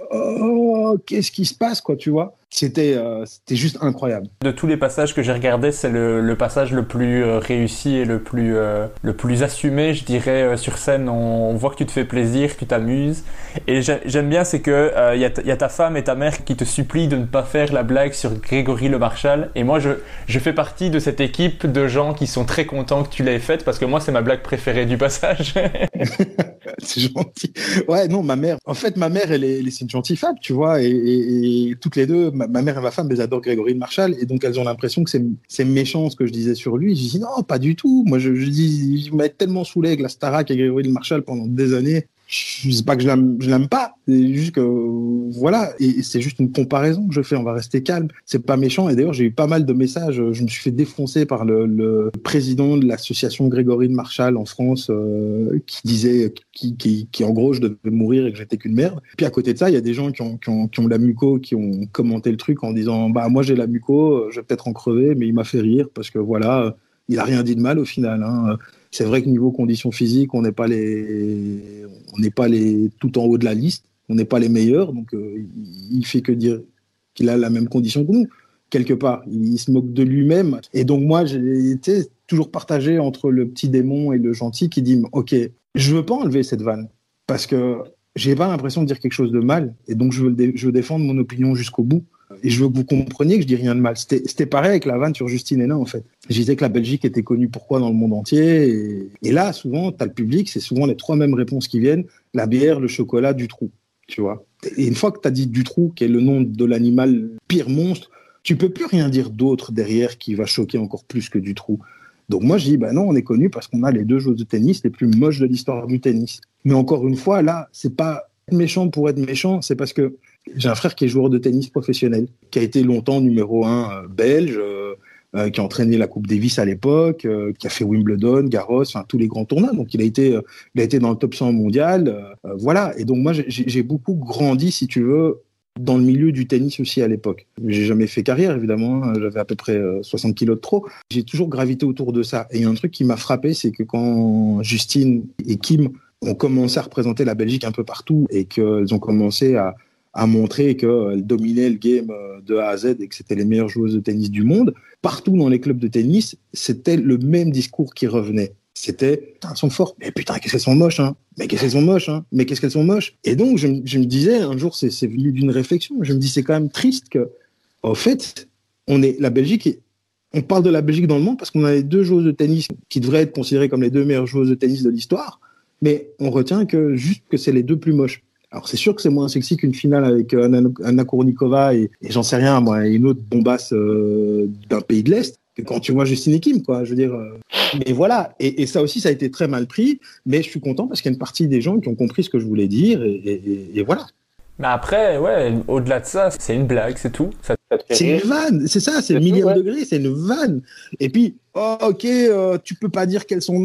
oh, qu'est-ce qui se passe, quoi, tu vois ? C'était, euh, c'était juste incroyable. De tous les passages que j'ai regardés, c'est le, le passage le plus euh, réussi et le plus, euh, le plus assumé, je dirais, euh, sur scène. On, on voit que tu te fais plaisir, que tu t'amuses. Et j'ai, j'aime bien, c'est que euh, y a, y a ta femme et ta mère qui te supplient de ne pas faire la blague sur Grégory Le Marchal. Et moi, je, je fais partie de cette équipe de gens qui sont très contents que tu l'aies faite, parce que moi, c'est ma blague préférée du passage. C'est gentil. Ouais, non, ma mère... En fait, ma mère, elle est, elle est c'est une gentille femme, tu vois, et, et, et toutes les deux... Ma, ma mère et ma femme, elles adorent Grégory Le Marchal, et donc elles ont l'impression que c'est, c'est méchant ce que je disais sur lui. Je dis non, pas du tout. Moi, je, je dis, je m'avais tellement saoulé avec la Starac et Grégory Le Marchal pendant des années. Je sais pas que je l'aime, je l'aime pas. C'est juste que, voilà. Et c'est juste une comparaison que je fais. On va rester calme. C'est pas méchant. Et d'ailleurs, j'ai eu pas mal de messages. Je me suis fait défoncer par le, le président de l'association Grégory Le Marchal en France, euh, qui disait, qui, qui, qui, en gros, je devais mourir et que j'étais qu'une merde. Puis à côté de ça, il y a des gens qui ont, qui ont, qui ont la muco, qui ont commenté le truc en disant, bah, moi, j'ai la muco, je vais peut-être en crever, mais il m'a fait rire parce que voilà, il a rien dit de mal au final, hein. C'est vrai que niveau conditions physiques, on n'est pas les, on n'est pas les tout en haut de la liste, on n'est pas les meilleurs, donc euh, il fait que dire qu'il a la même condition que nous. Quelque part, il, il se moque de lui-même. Et donc moi, j'ai été toujours partagé entre le petit démon et le gentil qui dit, ok, je veux pas enlever cette vanne parce que j'ai pas l'impression de dire quelque chose de mal, et donc je veux, dé- je veux défendre mon opinion jusqu'au bout. Et je veux que vous compreniez que je dis rien de mal. C'était, c'était pareil avec la vanne sur Justine Hénin, en fait. Je disais que la Belgique était connue pourquoi dans le monde entier. Et, et là, souvent, tu as le public, c'est souvent les trois mêmes réponses qui viennent. La bière, le chocolat, Dutroux, tu vois. Et une fois que tu as dit Dutroux, qui est le nom de l'animal pire monstre, tu peux plus rien dire d'autre derrière qui va choquer encore plus que Dutroux. Donc moi, je dis, bah non, on est connu parce qu'on a les deux joueurs de tennis les plus moches de l'histoire du tennis. Mais encore une fois, là, c'est pas méchant pour être méchant, c'est parce que j'ai un frère qui est joueur de tennis professionnel, qui a été longtemps numéro un euh, belge, euh, euh, qui a entraîné la Coupe Davis à l'époque, euh, qui a fait Wimbledon, Garros, enfin tous les grands tournois. Donc il a été, euh, il a été dans le top cent mondial, euh, euh, voilà. Et donc moi j'ai, j'ai beaucoup grandi, si tu veux, dans le milieu du tennis aussi à l'époque. J'ai jamais fait carrière évidemment, hein, j'avais à peu près euh, soixante kilos de trop. J'ai toujours gravité autour de ça. Et il y a un truc qui m'a frappé, c'est que quand Justine et Kim ont commencé à représenter la Belgique un peu partout et qu'elles ont commencé à à montrer qu'elles dominaient le game de A à Z et que c'était les meilleures joueuses de tennis du monde. Partout dans les clubs de tennis, c'était le même discours qui revenait. C'était « Putain, elles sont fortes, mais putain, qu'est-ce qu'elles sont moches, hein mais qu'est-ce qu'elles sont moches, hein mais qu'est-ce qu'elles sont moches ?» Et donc, je, je me disais, un jour, c'est, c'est venu d'une réflexion, je me dis, c'est quand même triste que, en fait, on est, la Belgique, on parle de la Belgique dans le monde parce qu'on a les deux joueuses de tennis qui devraient être considérées comme les deux meilleures joueuses de tennis de l'histoire, mais on retient que juste que c'est les deux plus moches. Alors, c'est sûr que c'est moins sexy qu'une finale avec Anna, Anna Kournikova et, et j'en sais rien, moi, une autre bombasse euh, d'un pays de l'Est, que quand tu vois Justine et Kim, quoi, je veux dire. Euh... Mais voilà, et, et ça aussi, ça a été très mal pris, mais je suis content parce qu'il y a une partie des gens qui ont compris ce que je voulais dire, et, et, et voilà. Mais après, ouais, au-delà de ça, c'est une blague, c'est tout. Ça, ça te fait c'est rire. Une vanne, c'est ça, c'est, c'est le millième ouais. degré, c'est une vanne. Et puis, oh, ok, euh, tu peux pas dire qu'elles sont moches.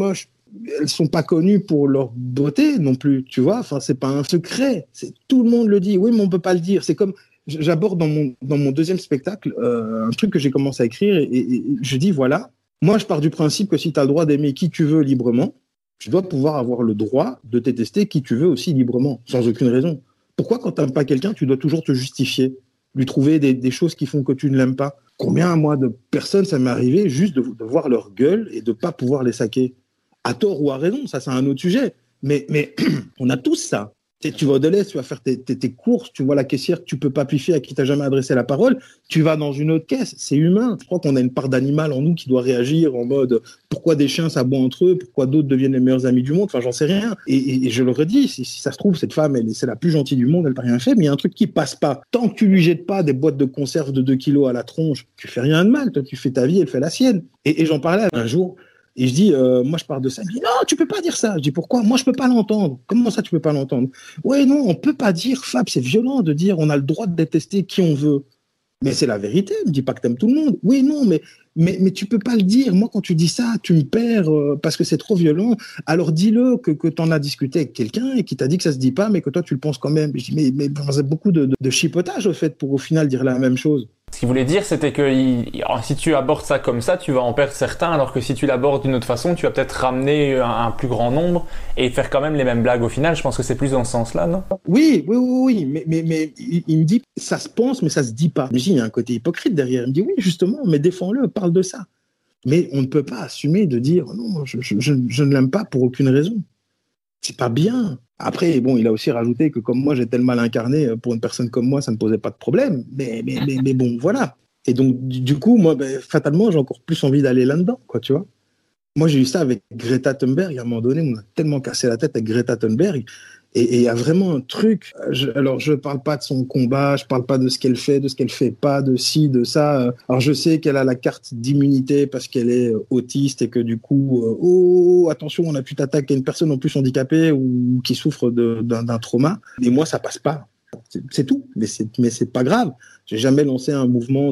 elles sont pas connues pour leur beauté non plus, tu vois. Enfin, c'est pas un secret. C'est, tout le monde le dit. Oui, mais on peut pas le dire. C'est comme, j'aborde dans mon, dans mon deuxième spectacle euh, un truc que j'ai commencé à écrire et, et, et je dis, voilà, moi, je pars du principe que si tu as le droit d'aimer qui tu veux librement, tu dois pouvoir avoir le droit de détester qui tu veux aussi librement, sans aucune raison. Pourquoi, quand tu n'aimes pas quelqu'un, tu dois toujours te justifier, lui trouver des, des choses qui font que tu ne l'aimes pas? Combien, moi, de personnes, ça m'est arrivé juste de, de voir leur gueule et de ne pas pouvoir les saquer? À tort ou à raison, ça, c'est un autre sujet. Mais, mais on a tous ça. Tu, tu vas au Deleuze, tu vas faire tes, tes, tes courses, tu vois la caissière que tu peux pas piffer, à qui tu n'as jamais adressé la parole, tu vas dans une autre caisse, c'est humain. Je crois qu'on a une part d'animal en nous qui doit réagir en mode pourquoi des chiens s'aboient entre eux, pourquoi d'autres deviennent les meilleurs amis du monde, enfin j'en sais rien. Et, et, et je le redis, si, si ça se trouve, cette femme, elle, c'est la plus gentille du monde, elle t'a rien fait, mais il y a un truc qui passe pas. Tant que tu lui jettes pas des boîtes de conserve de deux kilos à la tronche, tu fais rien de mal, toi tu fais ta vie, elle fait la sienne. Et, et j'en parlais un jour. Et je dis, euh, moi je pars de ça. Il me dit, non, tu peux pas dire ça. Je dis, pourquoi? Moi je peux pas l'entendre. Comment ça tu peux pas l'entendre? Ouais, non, on peut pas dire, Fab, c'est violent de dire, on a le droit de détester qui on veut. Mais c'est la vérité, ne dis pas que t'aimes tout le monde. Oui, non, mais, mais, mais tu peux pas le dire. Moi, quand tu dis ça, tu me perds euh, parce que c'est trop violent. Alors dis-le que, que t'en as discuté avec quelqu'un et qui t'a dit que ça se dit pas, mais que toi tu le penses quand même. Je dis, mais, mais c'est beaucoup de, de, de chipotage au fait pour au final dire la même chose. Ce qu'il voulait dire, c'était que il, si tu abordes ça comme ça, tu vas en perdre certains, alors que si tu l'abordes d'une autre façon, tu vas peut-être ramener un, un plus grand nombre et faire quand même les mêmes blagues au final. Je pense que c'est plus dans ce sens-là, non? Oui, oui, oui, oui, mais, mais, mais il, il me dit, ça se pense, mais ça se dit pas. Mais il y a un côté hypocrite derrière. Il me dit, oui, justement, mais défends-le, parle de ça. Mais on ne peut pas assumer de dire, non, je, je, je, je ne l'aime pas pour aucune raison. C'est pas bien. Après, bon, il a aussi rajouté que comme moi, j'étais le mal incarné, pour une personne comme moi, ça ne posait pas de problème. Mais, mais, mais, mais bon, voilà. Et donc, du, du coup, moi, ben, fatalement, j'ai encore plus envie d'aller là-dedans, quoi, tu vois. Moi, j'ai eu ça avec Greta Thunberg. À un moment donné, on a tellement cassé la tête avec Greta Thunberg. Et il y a vraiment un truc. Je, alors, je parle pas de son combat, je parle pas de ce qu'elle fait, de ce qu'elle fait pas, de ci, de ça. Alors, je sais qu'elle a la carte d'immunité parce qu'elle est autiste et que du coup, euh, oh, attention, on a pu t'attaquer une personne en plus handicapée ou qui souffre de, d'un, d'un trauma. Et moi, ça passe pas. C'est, c'est tout. Mais c'est, mais c'est pas grave. J'ai jamais lancé un mouvement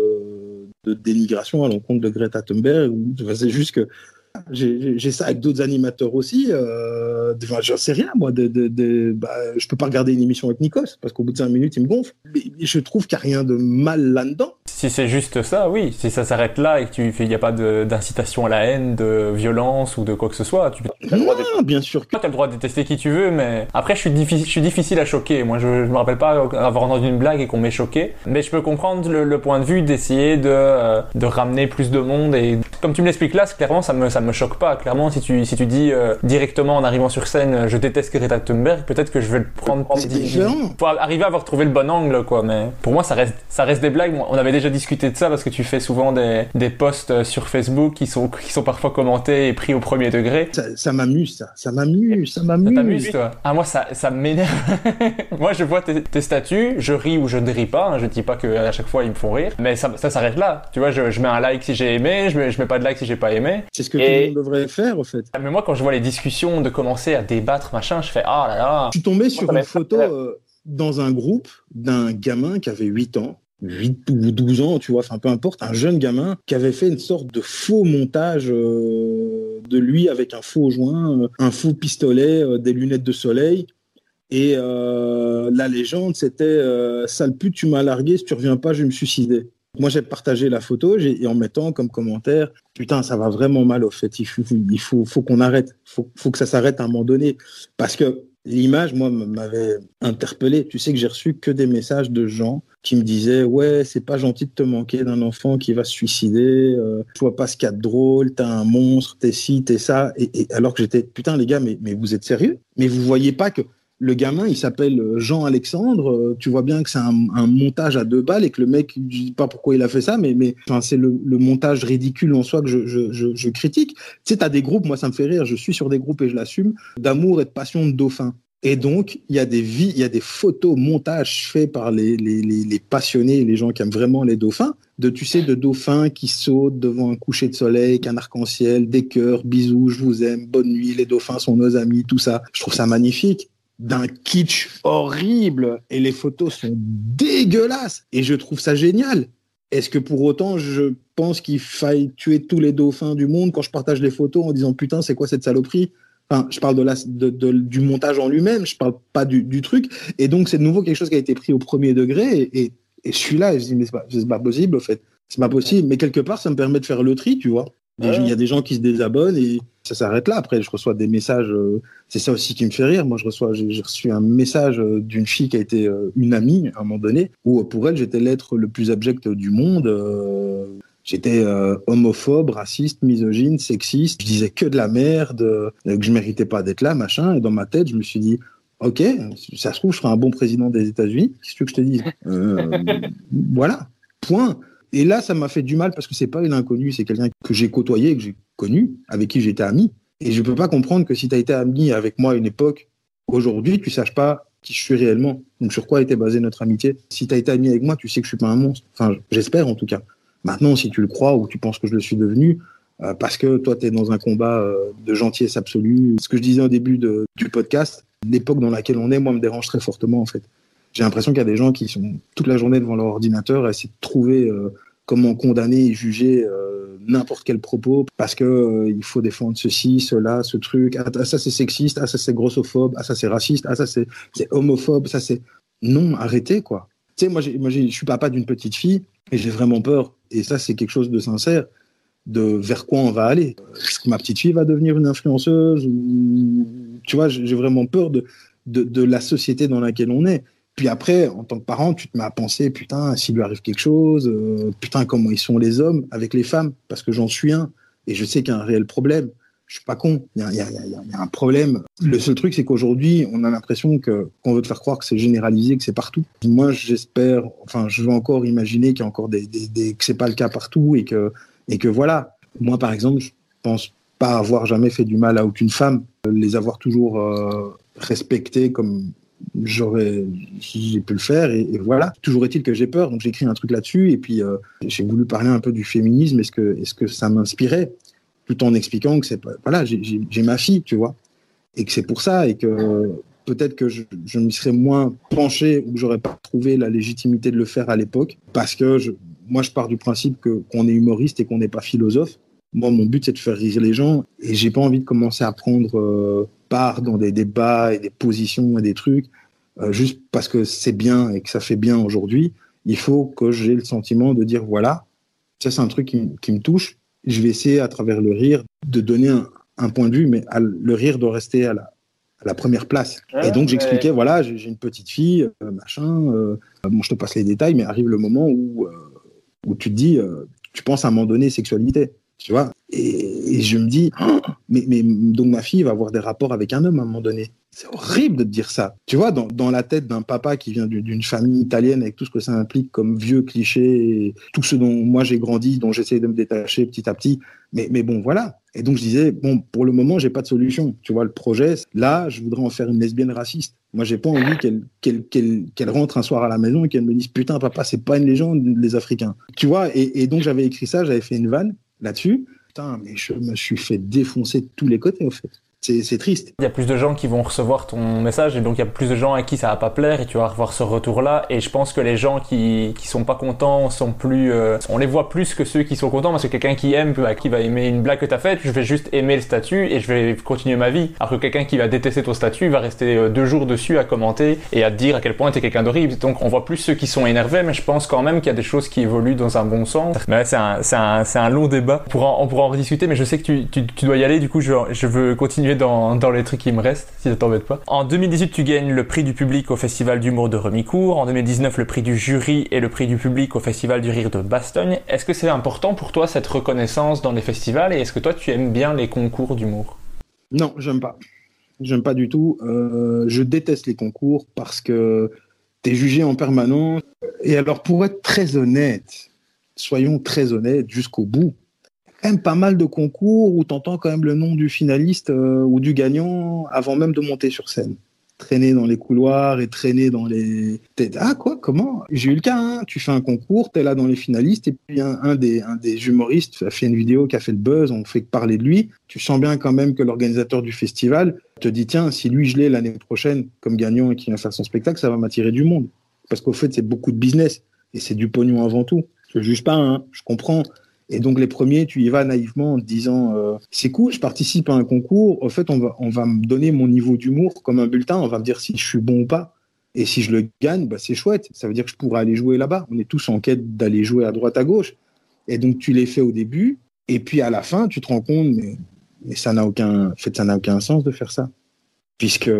de, de dénigration à l'encontre de Greta Thunberg. C'est juste que J'ai, j'ai ça avec d'autres animateurs aussi. Euh, enfin, j'en sais rien, moi. De, de, de, bah, je peux pas regarder une émission avec Nikos parce qu'au bout de cinq minutes, il me gonfle. Mais je trouve qu'il n'y a rien de mal là-dedans. Si c'est juste ça, oui. Si ça s'arrête là et qu'il n'y a pas de, d'incitation à la haine, de violence ou de quoi que ce soit, tu as le droit de... Non, bien sûr que... Tu as le droit de détester qui tu veux, mais après, je suis, diffi- je suis difficile à choquer. Moi, je ne me rappelle pas avoir entendu une blague et qu'on m'ait choqué. Mais je peux comprendre le, le point de vue d'essayer de, euh, de ramener plus de monde. Et comme tu me l'expliques là, clairement, ça me, ça me choque pas. Clairement, si tu, si tu dis euh, directement en arrivant sur scène, je déteste Greta Thunberg, peut-être que je vais le prendre. C'est différent. Faut arriver à avoir trouvé le bon angle, quoi. Mais pour moi, ça reste, ça reste des blagues. On avait déjà discuté de ça parce que tu fais souvent des, des posts sur Facebook qui sont, qui sont parfois commentés et pris au premier degré. Ça, ça m'amuse, ça. Ça m'amuse, ça m'amuse. Ça t'amuse, toi? Ah, moi, ça, ça m'énerve. Moi, je vois tes, tes statuts, je ris ou je ne ris pas. Hein. Je dis pas qu'à chaque fois, ils me font rire. Mais ça, ça s'arrête là. Tu vois, je, je mets un like si j'ai aimé, je mets, je mets pas de like si j'ai pas aimé. C'est ce que et... tout le monde devrait faire, au fait. Mais moi, quand je vois les discussions de commencer à débattre, machin, je fais ah là là. Je suis tombé sur une photo euh, dans un groupe d'un gamin qui avait huit ans. huit ou douze ans, tu vois, enfin peu importe, un jeune gamin qui avait fait une sorte de faux montage euh, de lui avec un faux joint, euh, un faux pistolet, euh, des lunettes de soleil. Et euh, la légende, c'était euh, « Sale pute, tu m'as largué, si tu reviens pas, je vais me suicider ». Moi, j'ai partagé la photo j'ai, et en mettant comme commentaire « Putain, ça va vraiment mal, au fait, il faut, il faut, faut qu'on arrête, il faut, faut que ça s'arrête à un moment donné. » Parce que l'image, moi, m'avait interpellé. Tu sais que j'ai reçu que des messages de gens qui me disaient « Ouais, c'est pas gentil de te manquer d'un enfant qui va se suicider, euh, je vois pas ce qu'il y a de drôle, t'es un monstre, t'es ci, t'es ça. » Et, et alors que j'étais « Putain, les gars, mais, mais vous êtes sérieux? Mais vous voyez pas que... » Le gamin, il s'appelle Jean-Alexandre. Tu vois bien que c'est un, un montage à deux balles et que le mec, je dis pas pourquoi il a fait ça, mais, mais enfin, c'est le, le montage ridicule en soi que je, je, je, je critique. Tu sais, t'as des groupes, moi ça me fait rire, je suis sur des groupes et je l'assume, d'amour et de passion de dauphins. Et donc, il y a des vies, il y a des photos, montages faits par les, les, les, les passionnés, les gens qui aiment vraiment les dauphins, de, tu sais, de dauphins qui sautent devant un coucher de soleil, qu'un arc-en-ciel, des cœurs, bisous, je vous aime, bonne nuit, les dauphins sont nos amis, tout ça. Je trouve ça magnifique. D'un kitsch horrible et les photos sont dégueulasses et je trouve ça génial. Est-ce que pour autant, je pense qu'il faille tuer tous les dauphins du monde quand je partage les photos en disant putain, c'est quoi cette saloperie? Enfin, je parle de la, de, de, du montage en lui-même, je parle pas du, du truc. Et donc, c'est de nouveau quelque chose qui a été pris au premier degré. Et, et, et je suis là et je dis, mais c'est pas, c'est pas possible, en fait. C'est pas possible. Mais quelque part, ça me permet de faire le tri, tu vois. Il ouais. y a des gens qui se désabonnent et ça s'arrête là. Après, je reçois des messages. Euh, c'est ça aussi qui me fait rire. Moi, je reçois, j'ai, j'ai reçu un message euh, d'une fille qui a été euh, une amie à un moment donné, où pour elle, j'étais l'être le plus abject du monde. Euh, J'étais euh, homophobe, raciste, misogyne, sexiste. Je disais que de la merde, euh, que je méritais pas d'être là, machin. Et dans ma tête, je me suis dit, ok, ça se trouve, je serai un bon président des États-Unis. Qu'est-ce que tu veux que je te dise? euh, Voilà, point. Et là, ça m'a fait du mal parce que c'est pas une inconnue, c'est quelqu'un que j'ai côtoyé, que j'ai connu, avec qui j'étais ami. Et je peux pas comprendre que si tu as été ami avec moi à une époque, aujourd'hui, tu saches pas qui je suis réellement. Donc sur quoi était basée notre amitié? Si tu as été ami avec moi, tu sais que je suis pas un monstre. Enfin, j'espère en tout cas. Maintenant, si tu le crois ou tu penses que je le suis devenu, euh, parce que toi, tu es dans un combat euh, de gentillesse absolue. Ce que je disais au début de, du podcast, l'époque dans laquelle on est, moi, me dérange très fortement, en fait. J'ai l'impression qu'il y a des gens qui sont toute la journée devant leur ordinateur à essayer de trouver euh, comment condamner et juger euh, n'importe quel propos, parce que euh, il faut défendre ceci, cela, ce truc. Ah, ça, c'est sexiste. Ah, ça, c'est grossophobe. Ah, ça, c'est raciste. Ah, ça, c'est, c'est homophobe. Ça, c'est... Non, arrêtez, quoi. Tu sais, moi, j'ai, moi j'ai, je suis papa d'une petite fille et j'ai vraiment peur. Et ça, c'est quelque chose de sincère, de vers quoi on va aller. Est-ce que ma petite fille va devenir une influenceuse ou... Tu vois, j'ai vraiment peur de, de, de la société dans laquelle on est. Puis après, en tant que parent, tu te mets à penser, putain, s'il lui arrive quelque chose, euh, putain, comment ils sont les hommes avec les femmes, parce que j'en suis un. Et je sais qu'il y a un réel problème. Je suis pas con. Il y a, il y a, il y a, il y a un problème. Le seul truc, c'est qu'aujourd'hui, on a l'impression que, qu'on veut te faire croire que c'est généralisé, que c'est partout. Moi, j'espère, enfin, je veux encore imaginer qu'il y a encore des, des, des que c'est pas le cas partout et que, et que voilà. Moi, par exemple, je pense pas avoir jamais fait du mal à aucune femme, les avoir toujours euh, respectées comme j'aurais, j'ai pu le faire et, et voilà. Toujours est-il que j'ai peur, donc j'ai écrit un truc là-dessus et puis euh, j'ai voulu parler un peu du féminisme. Est-ce que, est-ce que ça m'inspirait? Tout en expliquant que c'est pas, voilà, j'ai, j'ai, j'ai ma fille, tu vois, et que c'est pour ça, et que peut-être que je, je m'y serais moins penché ou que j'aurais pas trouvé la légitimité de le faire à l'époque, parce que je, moi, je pars du principe que, qu'on est humoriste et qu'on n'est pas philosophe. Moi, mon but, c'est de faire rire les gens, et j'ai pas envie de commencer à prendre euh, part dans des débats et des positions et des trucs, euh, juste parce que c'est bien et que ça fait bien aujourd'hui. Il faut que j'ai le sentiment de dire, voilà, ça, c'est un truc qui, qui me touche. Je vais essayer, à travers le rire, de donner un, un point de vue, mais à, le rire doit rester à la, à la première place. Ouais, et donc, j'expliquais, mais... voilà, j'ai, j'ai une petite fille, euh, machin, euh, bon, je te passe les détails, mais arrive le moment où, euh, où tu te dis, euh, tu penses à un moment donné sexualité, tu vois. Et, et je me dis, oh, mais, mais donc ma fille va avoir des rapports avec un homme à un moment donné. C'est horrible de te dire ça. Tu vois, dans, dans la tête d'un papa qui vient d'une famille italienne avec tout ce que ça implique comme vieux clichés, tout ce dont moi j'ai grandi, dont j'essaie de me détacher petit à petit. Mais, mais bon, voilà. Et donc je disais, bon, pour le moment, j'ai pas de solution. Tu vois, le projet, là, je voudrais en faire une lesbienne raciste. Moi, j'ai pas envie qu'elle, qu'elle, qu'elle, qu'elle rentre un soir à la maison et qu'elle me dise, putain, papa, c'est pas une légende, les Africains. Tu vois, et, et donc j'avais écrit ça, j'avais fait une vanne là-dessus. Putain, mais je me suis fait défoncer de tous les côtés, au fait. C'est, c'est triste. Il y a plus de gens qui vont recevoir ton message et donc il y a plus de gens à qui ça va pas plaire et tu vas revoir ce retour-là. Et je pense que les gens qui qui sont pas contents sont plus, euh, on les voit plus que ceux qui sont contents parce que quelqu'un qui aime, qui va aimer une blague que t'as faite, je vais juste aimer le statut et je vais continuer ma vie. Alors que quelqu'un qui va détester ton statut va rester deux jours dessus à commenter et à te dire à quel point t'es quelqu'un d'horrible. Donc on voit plus ceux qui sont énervés, mais je pense quand même qu'il y a des choses qui évoluent dans un bon sens. Mais ouais, c'est un c'est un c'est un long débat. On pourra on pourra en rediscuter, mais je sais que tu tu tu dois y aller. Du coup, je je veux continuer dans, dans les trucs qui me restent, si ça t'embête pas. En deux mille dix-huit, tu gagnes le prix du public au Festival d'humour de Remicourt. En deux mille dix-neuf, le prix du jury et le prix du public au Festival du rire de Bastogne. Est-ce que c'est important pour toi, cette reconnaissance dans les festivals, et est-ce que toi, tu aimes bien les concours d'humour? Non, j'aime pas. J'aime pas du tout. Euh, je déteste les concours parce que t'es jugé en permanence. Et alors, pour être très honnête, soyons très honnêtes jusqu'au bout, quand même pas mal de concours où t'entends quand même le nom du finaliste euh, ou du gagnant avant même de monter sur scène. Traîner dans les couloirs et traîner dans les... T'es... Ah quoi, comment? J'ai eu le cas, hein. Tu fais un concours, t'es là dans les finalistes et puis un, un, des, un des humoristes a fait une vidéo qui a fait le buzz, on fait que parler de lui. Tu sens bien quand même que l'organisateur du festival te dit, tiens, si lui je l'ai l'année prochaine comme gagnant et qu'il vient faire son spectacle, ça va m'attirer du monde. Parce qu'au fait, c'est beaucoup de business et c'est du pognon avant tout. Je ne juge pas, hein, je comprends. Et donc, les premiers, tu y vas naïvement en te disant euh, c'est cool, je participe à un concours. En fait, on va, on va me donner mon niveau d'humour comme un bulletin. On va me dire si je suis bon ou pas. Et si je le gagne, bah, c'est chouette. Ça veut dire que je pourrais aller jouer là-bas. On est tous en quête d'aller jouer à droite, à gauche. Et donc, tu les fais au début. Et puis, à la fin, tu te rends compte, mais, mais ça n'a aucun, en fait, ça n'a aucun sens de faire ça. Puisque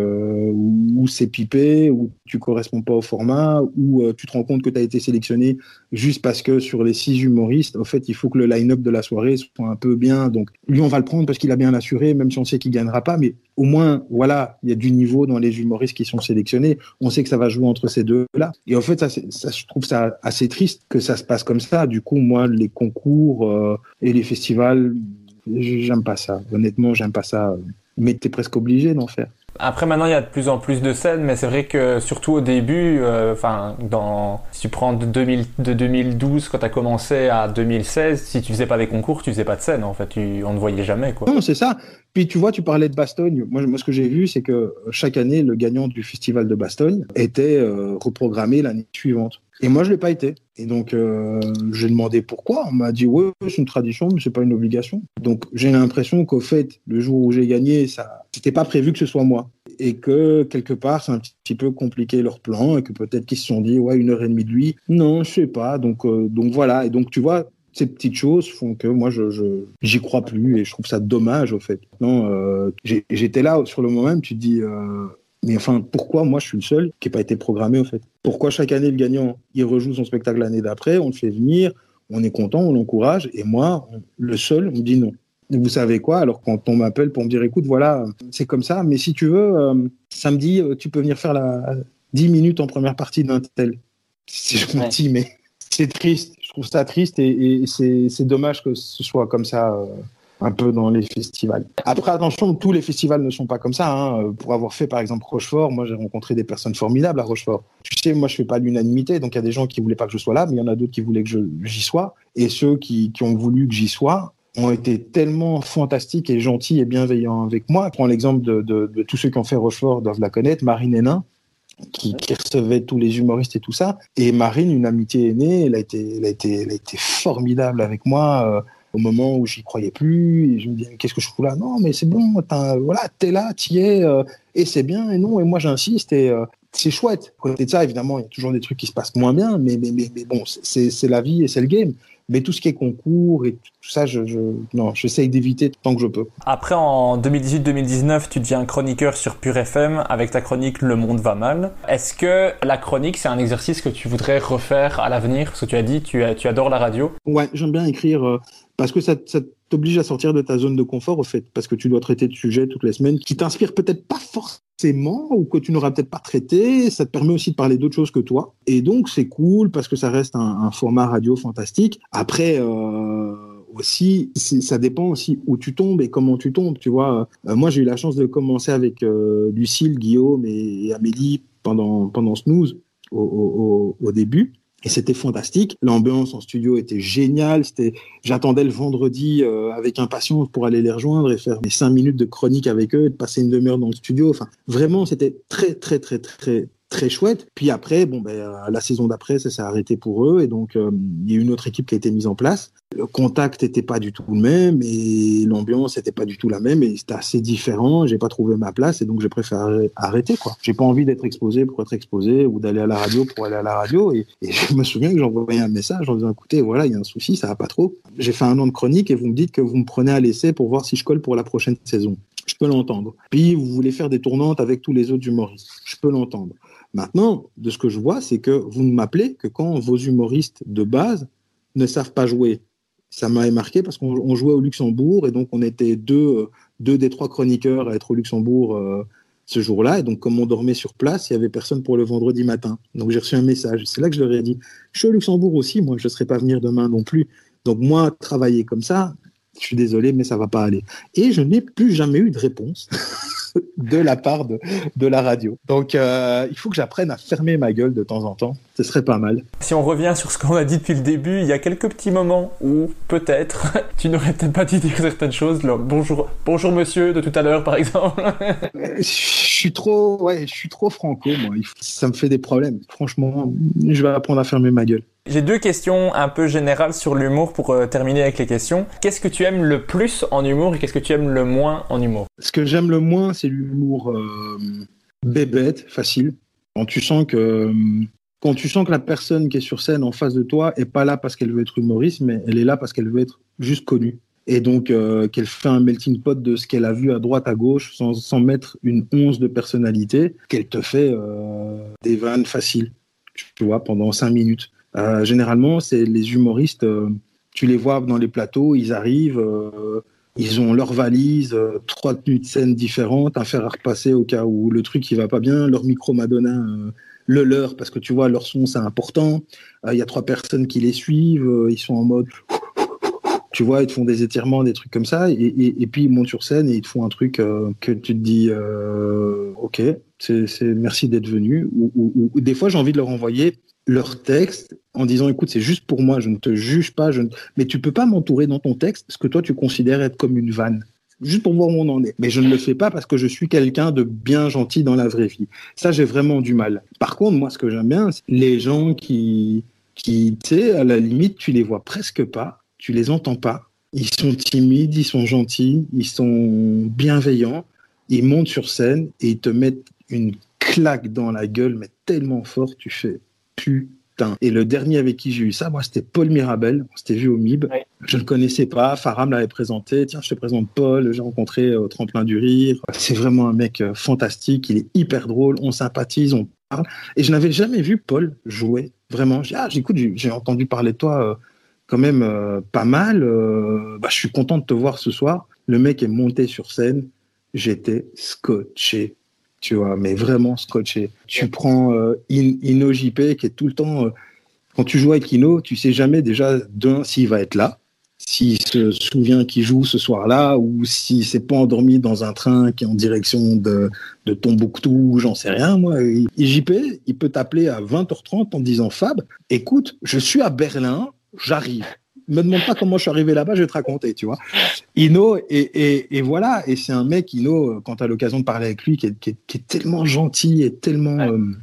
ou c'est pipé, ou tu corresponds pas au format, ou euh, tu te rends compte que tu as été sélectionné juste parce que sur les six humoristes, en fait, il faut que le line-up de la soirée soit un peu bien. Donc, lui, on va le prendre parce qu'il a bien assuré, même si on sait qu'il gagnera pas. Mais au moins, voilà, il y a du niveau dans les humoristes qui sont sélectionnés. On sait que ça va jouer entre ces deux-là. Et en fait, ça, ça, je trouve ça assez triste que ça se passe comme ça. Du coup, moi, les concours euh, et les festivals, j'aime pas ça. Honnêtement, j'aime pas ça. Mais t'es presque obligé d'en faire. Après, maintenant, il y a de plus en plus de scènes, mais c'est vrai que surtout au début, enfin, euh, dans, si tu prends de, deux mille, de deux mille douze, quand tu as commencé à deux mille seize, si tu faisais pas des concours, tu faisais pas de scène, en fait, tu, on ne voyait jamais, quoi. Non, c'est ça. Puis tu vois, tu parlais de Bastogne. Moi, moi, ce que j'ai vu, c'est que chaque année, le gagnant du festival de Bastogne était euh, reprogrammé l'année suivante. Et moi, je l'ai pas été. Et donc, euh, j'ai demandé pourquoi. On m'a dit, ouais, c'est une tradition, mais c'est pas une obligation. Donc, j'ai l'impression qu'au fait, le jour où j'ai gagné, ça, c'était pas prévu que ce soit moi. Et que, quelque part, c'est un petit peu compliqué leur plan et que peut-être qu'ils se sont dit, ouais, une heure et demie de lui. Non, je sais pas. Donc, euh, donc voilà. Et donc, tu vois, ces petites choses font que moi, je, je, j'y crois plus et je trouve ça dommage, au fait. Non, euh, j'ai, j'étais là sur le moment, tu te dis, euh, mais enfin, pourquoi moi je suis le seul qui n'a pas été programmé, au fait? Pourquoi chaque année le gagnant, il rejoue son spectacle l'année d'après, on le fait venir, on est content, on l'encourage, et moi, on, le seul, on me dit non. Et vous savez quoi? Alors quand on m'appelle pour me dire, écoute, voilà, c'est comme ça, mais si tu veux, euh, samedi, tu peux venir faire la dix minutes en première partie d'un tel. C'est gentil, ouais. Mais c'est triste. Je trouve ça triste et, et c'est, c'est dommage que ce soit comme ça. Euh, un peu dans les festivals. Après, attention, tous les festivals ne sont pas comme ça. Hein. Pour avoir fait, par exemple, Rochefort, moi, j'ai rencontré des personnes formidables à Rochefort. Tu sais, moi, je fais pas l'unanimité, donc il y a des gens qui voulaient pas que je sois là, mais il y en a d'autres qui voulaient que je, j'y sois. Et ceux qui, qui ont voulu que j'y sois ont été tellement fantastiques et gentils et bienveillants avec moi. Je prends l'exemple de, de, de tous ceux qui ont fait Rochefort, doivent la connaître, Marine Hénin, qui, qui recevait tous les humoristes et tout ça. Et Marine, une amitié est née, elle a été, elle a été, elle a été formidable avec moi. Euh, au moment où j'y croyais plus, et je me disais, qu'est-ce que je fous là? Non, mais c'est bon, voilà, t'es là, t'y es, euh, et c'est bien, et non, et moi j'insiste, et euh, c'est chouette. À côté de ça, évidemment, il y a toujours des trucs qui se passent moins bien, mais, mais, mais, mais bon, c'est, c'est la vie et c'est le game. Mais tout ce qui est concours et tout ça, je, je, non, j'essaye d'éviter tant que je peux. Après, en deux mille dix-huit deux mille dix-neuf, tu deviens chroniqueur sur Pure F M avec ta chronique Le Monde va mal. Est-ce que la chronique, c'est un exercice que tu voudrais refaire à l'avenir? Parce que tu as dit, tu, tu adores la radio. Ouais, j'aime bien écrire euh, parce que ça, ça t'oblige à sortir de ta zone de confort, au fait, parce que tu dois traiter de sujets toutes les semaines qui t'inspirent peut-être pas forcément ou que tu n'auras peut-être pas traité. Ça te permet aussi de parler d'autres choses que toi. Et donc, c'est cool parce que ça reste un, un format radio fantastique. Après, euh, aussi, ça dépend aussi où tu tombes et comment tu tombes. Tu vois, euh, moi, j'ai eu la chance de commencer avec euh, Lucille, Guillaume et, et Amélie pendant, pendant Snooze au, au, au, au début. Et c'était fantastique. L'ambiance en studio était géniale. C'était, j'attendais le vendredi euh, avec impatience pour aller les rejoindre et faire mes cinq minutes de chronique avec eux, et de passer une demi-heure dans le studio. Enfin, vraiment, c'était très, très, très, très, très chouette. Puis après, bon, ben, la saison d'après, ça s'est arrêté pour eux. Et donc, euh, il y a une autre équipe qui a été mise en place. Le contact n'était pas du tout le même et l'ambiance n'était pas du tout la même et c'était assez différent. J'ai pas trouvé ma place et donc j'ai préféré arrêter, quoi. J'ai pas envie d'être exposé pour être exposé ou d'aller à la radio pour aller à la radio. Et, et je me souviens que j'envoyais un message en disant, écoutez, voilà, il y a un souci, ça va pas trop. J'ai fait un an de chronique et vous me dites que vous me prenez à l'essai pour voir si je colle pour la prochaine saison. Je peux l'entendre. Puis vous voulez faire des tournantes avec tous les autres humoristes. Je peux l'entendre. Maintenant, de ce que je vois, c'est que vous ne m'appelez que quand vos humoristes de base ne savent pas jouer. Ça m'a marqué parce qu'on jouait au Luxembourg et donc on était deux, deux des trois chroniqueurs à être au Luxembourg euh, ce jour-là. Et donc, comme on dormait sur place, il n'y avait personne pour le vendredi matin. Donc, j'ai reçu un message. C'est là que je leur ai dit, je suis au Luxembourg aussi, moi, je ne serai pas venir demain non plus. Donc, moi, travailler comme ça, je suis désolé, mais ça ne va pas aller. Et je n'ai plus jamais eu de réponse de la part de, de la radio. Donc, euh, il faut que j'apprenne à fermer ma gueule de temps en temps. Ce serait pas mal. Si on revient sur ce qu'on a dit depuis le début, il y a quelques petits moments où, peut-être, tu n'aurais peut-être pas dû dire certaines choses. Le bonjour, bonjour monsieur de tout à l'heure, par exemple. Je suis trop, ouais, je suis trop franco, moi. Ça me fait des problèmes. Franchement, je vais apprendre à fermer ma gueule. J'ai deux questions un peu générales sur l'humour pour euh, terminer avec les questions. Qu'est-ce que tu aimes le plus en humour et qu'est-ce que tu aimes le moins en humour? Ce que j'aime le moins, c'est l'humour euh, bébête, facile. Quand tu sens que quand tu sens que la personne qui est sur scène en face de toi est pas là parce qu'elle veut être humoriste, mais elle est là parce qu'elle veut être juste connue. Et donc euh, qu'elle fait un melting pot de ce qu'elle a vu à droite, à gauche, sans, sans mettre une once de personnalité, qu'elle te fait euh, des vannes faciles, tu vois, pendant cinq minutes. Euh, généralement, c'est les humoristes, euh, tu les vois dans les plateaux, ils arrivent, euh, ils ont leur valise, euh, trois tenues de scène différentes, un fer à repasser au cas où le truc il va pas bien, leur micro Madonna, euh, le leur, parce que tu vois, leur son c'est important, il euh, y a trois personnes qui les suivent, euh, ils sont en mode... Tu vois, ils te font des étirements, des trucs comme ça, et, et, et puis ils montent sur scène et ils te font un truc euh, que tu te dis, euh, ok, c'est, c'est merci d'être venu. Ou, ou, ou des fois, j'ai envie de leur envoyer leur texte en disant, écoute, c'est juste pour moi, je ne te juge pas, je ne... mais tu peux pas m'entourer dans ton texte ce que toi tu considères être comme une vanne, juste pour voir où on en est. Mais je ne le fais pas parce que je suis quelqu'un de bien gentil dans la vraie vie. Ça, j'ai vraiment du mal. Par contre, moi, ce que j'aime bien, c'est les gens qui, qui, tu sais, à la limite, tu les vois presque pas. Tu les entends pas, ils sont timides, ils sont gentils, ils sont bienveillants, ils montent sur scène et ils te mettent une claque dans la gueule, mais tellement fort, tu fais putain. Et le dernier avec qui j'ai eu ça, moi, c'était Paul Mirabel, on s'était vu au M I B, ouais. Je le connaissais pas, Farah me l'avait présenté, tiens, je te présente Paul, j'ai rencontré au Tremplin du Rire, c'est vraiment un mec fantastique, il est hyper drôle, on sympathise, on parle, et je n'avais jamais vu Paul jouer, vraiment, j'ai, ah, j'écoute, j'ai, j'ai entendu parler de toi, euh, quand même euh, pas mal. Euh, bah, je suis content de te voir ce soir. Le mec est monté sur scène. J'étais scotché, tu vois, mais vraiment scotché. Tu prends euh, In, Ino J P qui est tout le temps... Euh, quand tu joues avec Ino, tu sais jamais déjà d'un s'il va être là, s'il se souvient qu'il joue ce soir-là ou s'il s'est pas endormi dans un train qui est en direction de, de Tombouctou, j'en sais rien, moi. J P, il peut t'appeler à vingt heures trente en disant « Fab, écoute, je suis à Berlin, j'arrive. Me demande pas comment je suis arrivé là-bas, je vais te raconter, tu vois. » Ino, et, et, et voilà, et c'est un mec, Ino, quand tu as l'occasion de parler avec lui, qui est, qui est, qui est tellement gentil et tellement...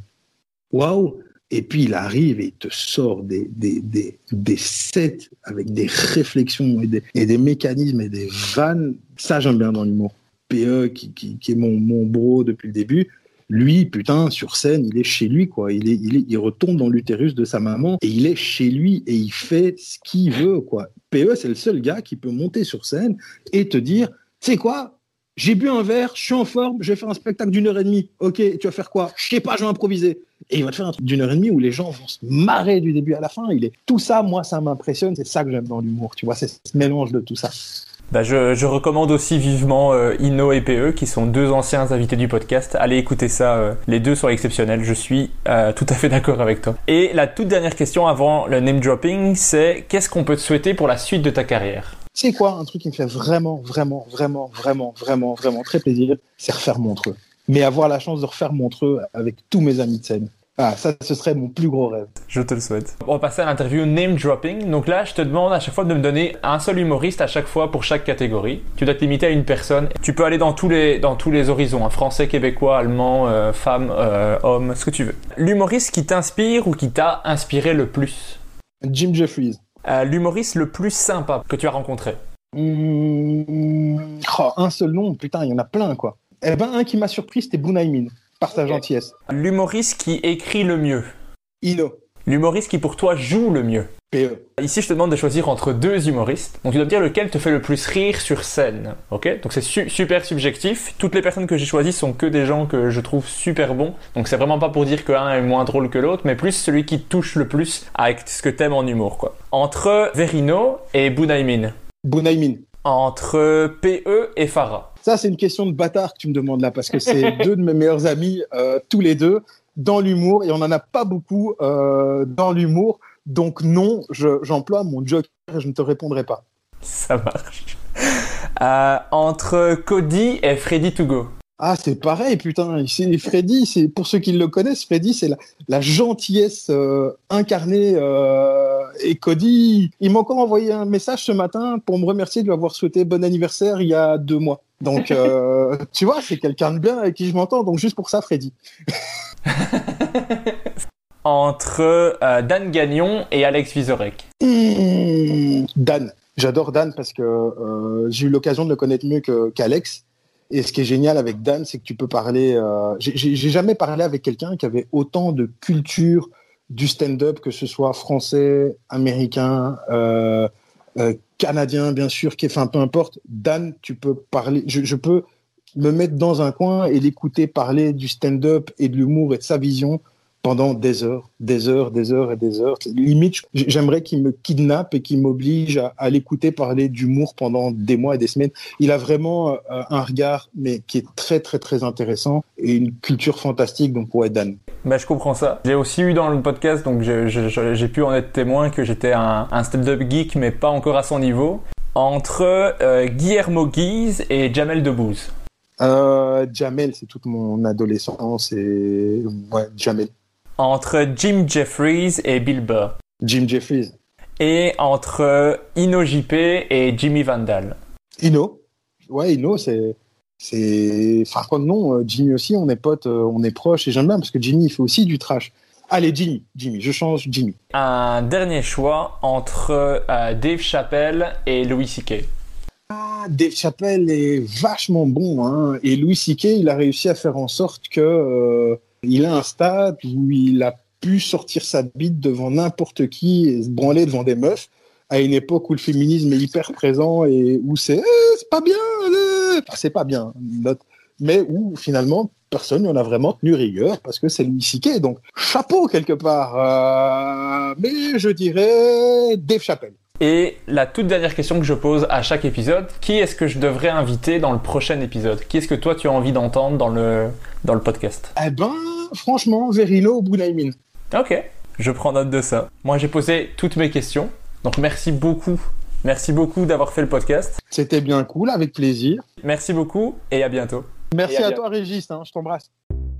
Waouh wow. Et puis il arrive et il te sort des, des, des, des sets avec des réflexions et des, et des mécanismes et des vannes. Ça, j'aime bien dans l'humour. P E, qui, qui, qui est mon, mon bro depuis le début, lui, putain, sur scène, il est chez lui, quoi. Il, est, il, est, il retourne dans l'utérus de sa maman et il est chez lui et il fait ce qu'il veut, quoi. P E, c'est le seul gars qui peut monter sur scène et te dire, tu sais quoi, j'ai bu un verre, je suis en forme, je vais faire un spectacle d'une heure et demie. Ok, tu vas faire quoi? Je sais pas, je vais improviser. Et il va te faire un truc d'une heure et demie où les gens vont se marrer du début à la fin. Il est... Tout ça, moi, ça m'impressionne. C'est ça que j'aime dans l'humour, tu vois, c'est ce mélange de tout ça. Bah je, je recommande aussi vivement euh, Ino et P E, qui sont deux anciens invités du podcast. Allez écouter ça, euh, les deux sont exceptionnels, je suis euh, tout à fait d'accord avec toi. Et la toute dernière question avant le name dropping, c'est qu'est-ce qu'on peut te souhaiter pour la suite de ta carrière? C'est quoi un truc qui me fait vraiment, vraiment, vraiment, vraiment, vraiment, vraiment très plaisir, c'est refaire Montreux. Mais avoir la chance de refaire Montreux avec tous mes amis de scène. Ah, ça, ce serait mon plus gros rêve. Je te le souhaite. On va passer à l'interview name dropping. Donc là, je te demande à chaque fois de me donner un seul humoriste à chaque fois pour chaque catégorie. Tu dois te limiter à une personne. Tu peux aller dans tous les, dans tous les horizons, hein. Français, québécois, allemand, euh, femme, euh, homme, ce que tu veux. L'humoriste qui t'inspire ou qui t'a inspiré le plus? Jim Jeffries. Euh, l'humoriste le plus sympa que tu as rencontré? Mmh, oh, un seul nom, putain, il y en a plein, quoi. Eh ben, un qui m'a surpris, c'était Bunaimin, par sa okay. gentillesse. L'humoriste qui écrit le mieux? Ino. L'humoriste qui, pour toi, joue le mieux? P E. Ici, je te demande de choisir entre deux humoristes. Donc, tu dois me dire lequel te fait le plus rire sur scène. Ok? Donc, c'est su- super subjectif. Toutes les personnes que j'ai choisies sont que des gens que je trouve super bons. Donc, c'est vraiment pas pour dire qu'un est moins drôle que l'autre, mais plus celui qui touche le plus avec ce que t'aimes en humour, quoi. Entre Verino et Bunaimin. Bunaimin. Entre P E et Farah. Ça, c'est une question de bâtard que tu me demandes là, parce que c'est deux de mes meilleurs amis, euh, tous les deux, dans l'humour, et on n'en a pas beaucoup euh, dans l'humour. Donc non, je, j'emploie mon joker et je ne te répondrai pas. Ça marche. Euh, entre Cody et Freddy To Go. Ah, c'est pareil, putain. C'est Freddy, c'est, pour ceux qui le connaissent, Freddy, c'est la, la gentillesse euh, incarnée. Euh, et Cody, il m'a encore envoyé un message ce matin pour me remercier de lui avoir souhaité bon anniversaire il y a deux mois. Donc, euh, tu vois, c'est quelqu'un de bien avec qui je m'entends. Donc, juste pour ça, Freddy. entre euh, Dan Gagnon et Alex Vizorek. Mmh, Dan. J'adore Dan parce que euh, j'ai eu l'occasion de le connaître mieux que, qu'Alex. Et ce qui est génial avec Dan, c'est que tu peux parler... Euh, j'ai, j'ai jamais parlé avec quelqu'un qui avait autant de culture du stand-up, que ce soit français, américain, euh, euh, canadien, bien sûr, qui, enfin, peu importe. Dan, tu peux parler... Je, je peux me mettre dans un coin et l'écouter parler du stand-up et de l'humour et de sa vision pendant des heures, des heures, des heures et des heures. Limite, j'aimerais qu'il me kidnappe et qu'il m'oblige à, à l'écouter parler d'humour pendant des mois et des semaines. Il a vraiment euh, un regard, mais qui est très, très, très intéressant et une culture fantastique. Donc, ouais, Dan. Ben, je comprends ça. J'ai aussi eu dans le podcast, donc je, je, j'ai pu en être témoin, que j'étais un, un stand-up geek, mais pas encore à son niveau, entre euh, Guillermo Guise et Jamel Debbouze. Euh, Jamel, c'est toute mon adolescence et ouais, Jamel. Entre Jim Jeffries et Bill Burr. Jim Jeffries. Et entre Ino J P et Jimmy Vandal. Ino. Ouais, Ino, c'est... c'est... Enfin, quoi, non, Jimmy aussi, on est potes, on est proches, et j'aime bien, parce que Jimmy, il fait aussi du trash. Allez, Jimmy, Jimmy, je change Jimmy. Un dernier choix entre euh, Dave Chappelle et Louis C K. Ah, Dave Chappelle est vachement bon, hein, et Louis C K, il a réussi à faire en sorte que... Euh, il a un stade où il a pu sortir sa bite devant n'importe qui et se branler devant des meufs à une époque où le féminisme est hyper présent et où c'est eh, c'est pas bien, eh. Enfin, c'est pas bien, mais où finalement personne n'en a vraiment tenu rigueur parce que c'est Louis C K, donc chapeau quelque part. Euh, mais je dirais Dave Chappelle. Et la toute dernière question que je pose à chaque épisode, qui est-ce que je devrais inviter dans le prochain épisode ? Qui est-ce que toi tu as envie d'entendre dans le, dans le podcast ? Eh ben, franchement, Verino Bounaimin. Ok, je prends note de ça. Moi j'ai posé toutes mes questions, donc merci beaucoup. Merci beaucoup d'avoir fait le podcast. C'était bien cool, avec plaisir. Merci beaucoup et à bientôt. Merci à, à bientôt. toi Régis, hein, je t'embrasse.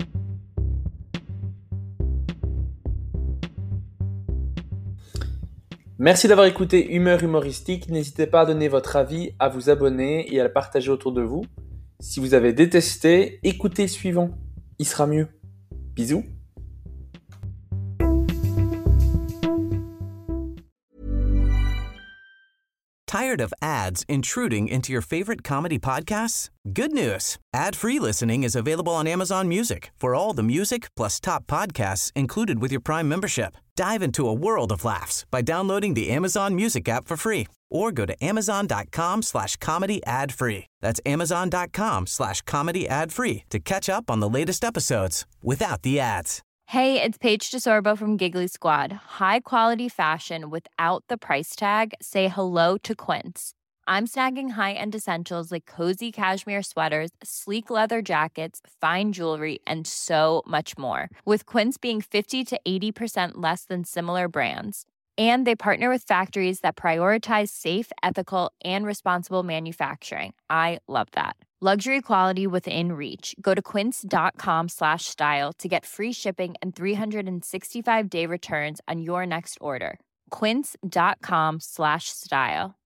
Merci d'avoir écouté Humeur Humoristique. N'hésitez pas à donner votre avis, à vous abonner et à le partager autour de vous. Si vous avez détesté, écoutez le suivant. Il sera mieux. Bisous. Tired of ads intruding into your favorite comedy podcasts? Good news. Ad-free listening is available on Amazon Music for all the music plus top podcasts included with your Prime membership. Dive into a world of laughs by downloading the Amazon Music app for free or go to amazon.com slash comedy ad free. That's amazon.com slash comedy ad free to catch up on the latest episodes without the ads. Hey, it's Paige DeSorbo from Giggly Squad. High quality fashion without the price tag. Say hello to Quince. I'm snagging high-end essentials like cozy cashmere sweaters, sleek leather jackets, fine jewelry, and so much more. With Quince being fifty to eighty percent less than similar brands. And they partner with factories that prioritize safe, ethical, and responsible manufacturing. I love that. Luxury quality within reach. Go to quince.com slash style to get free shipping and three sixty-five day returns on your next order. Quince.com slash style.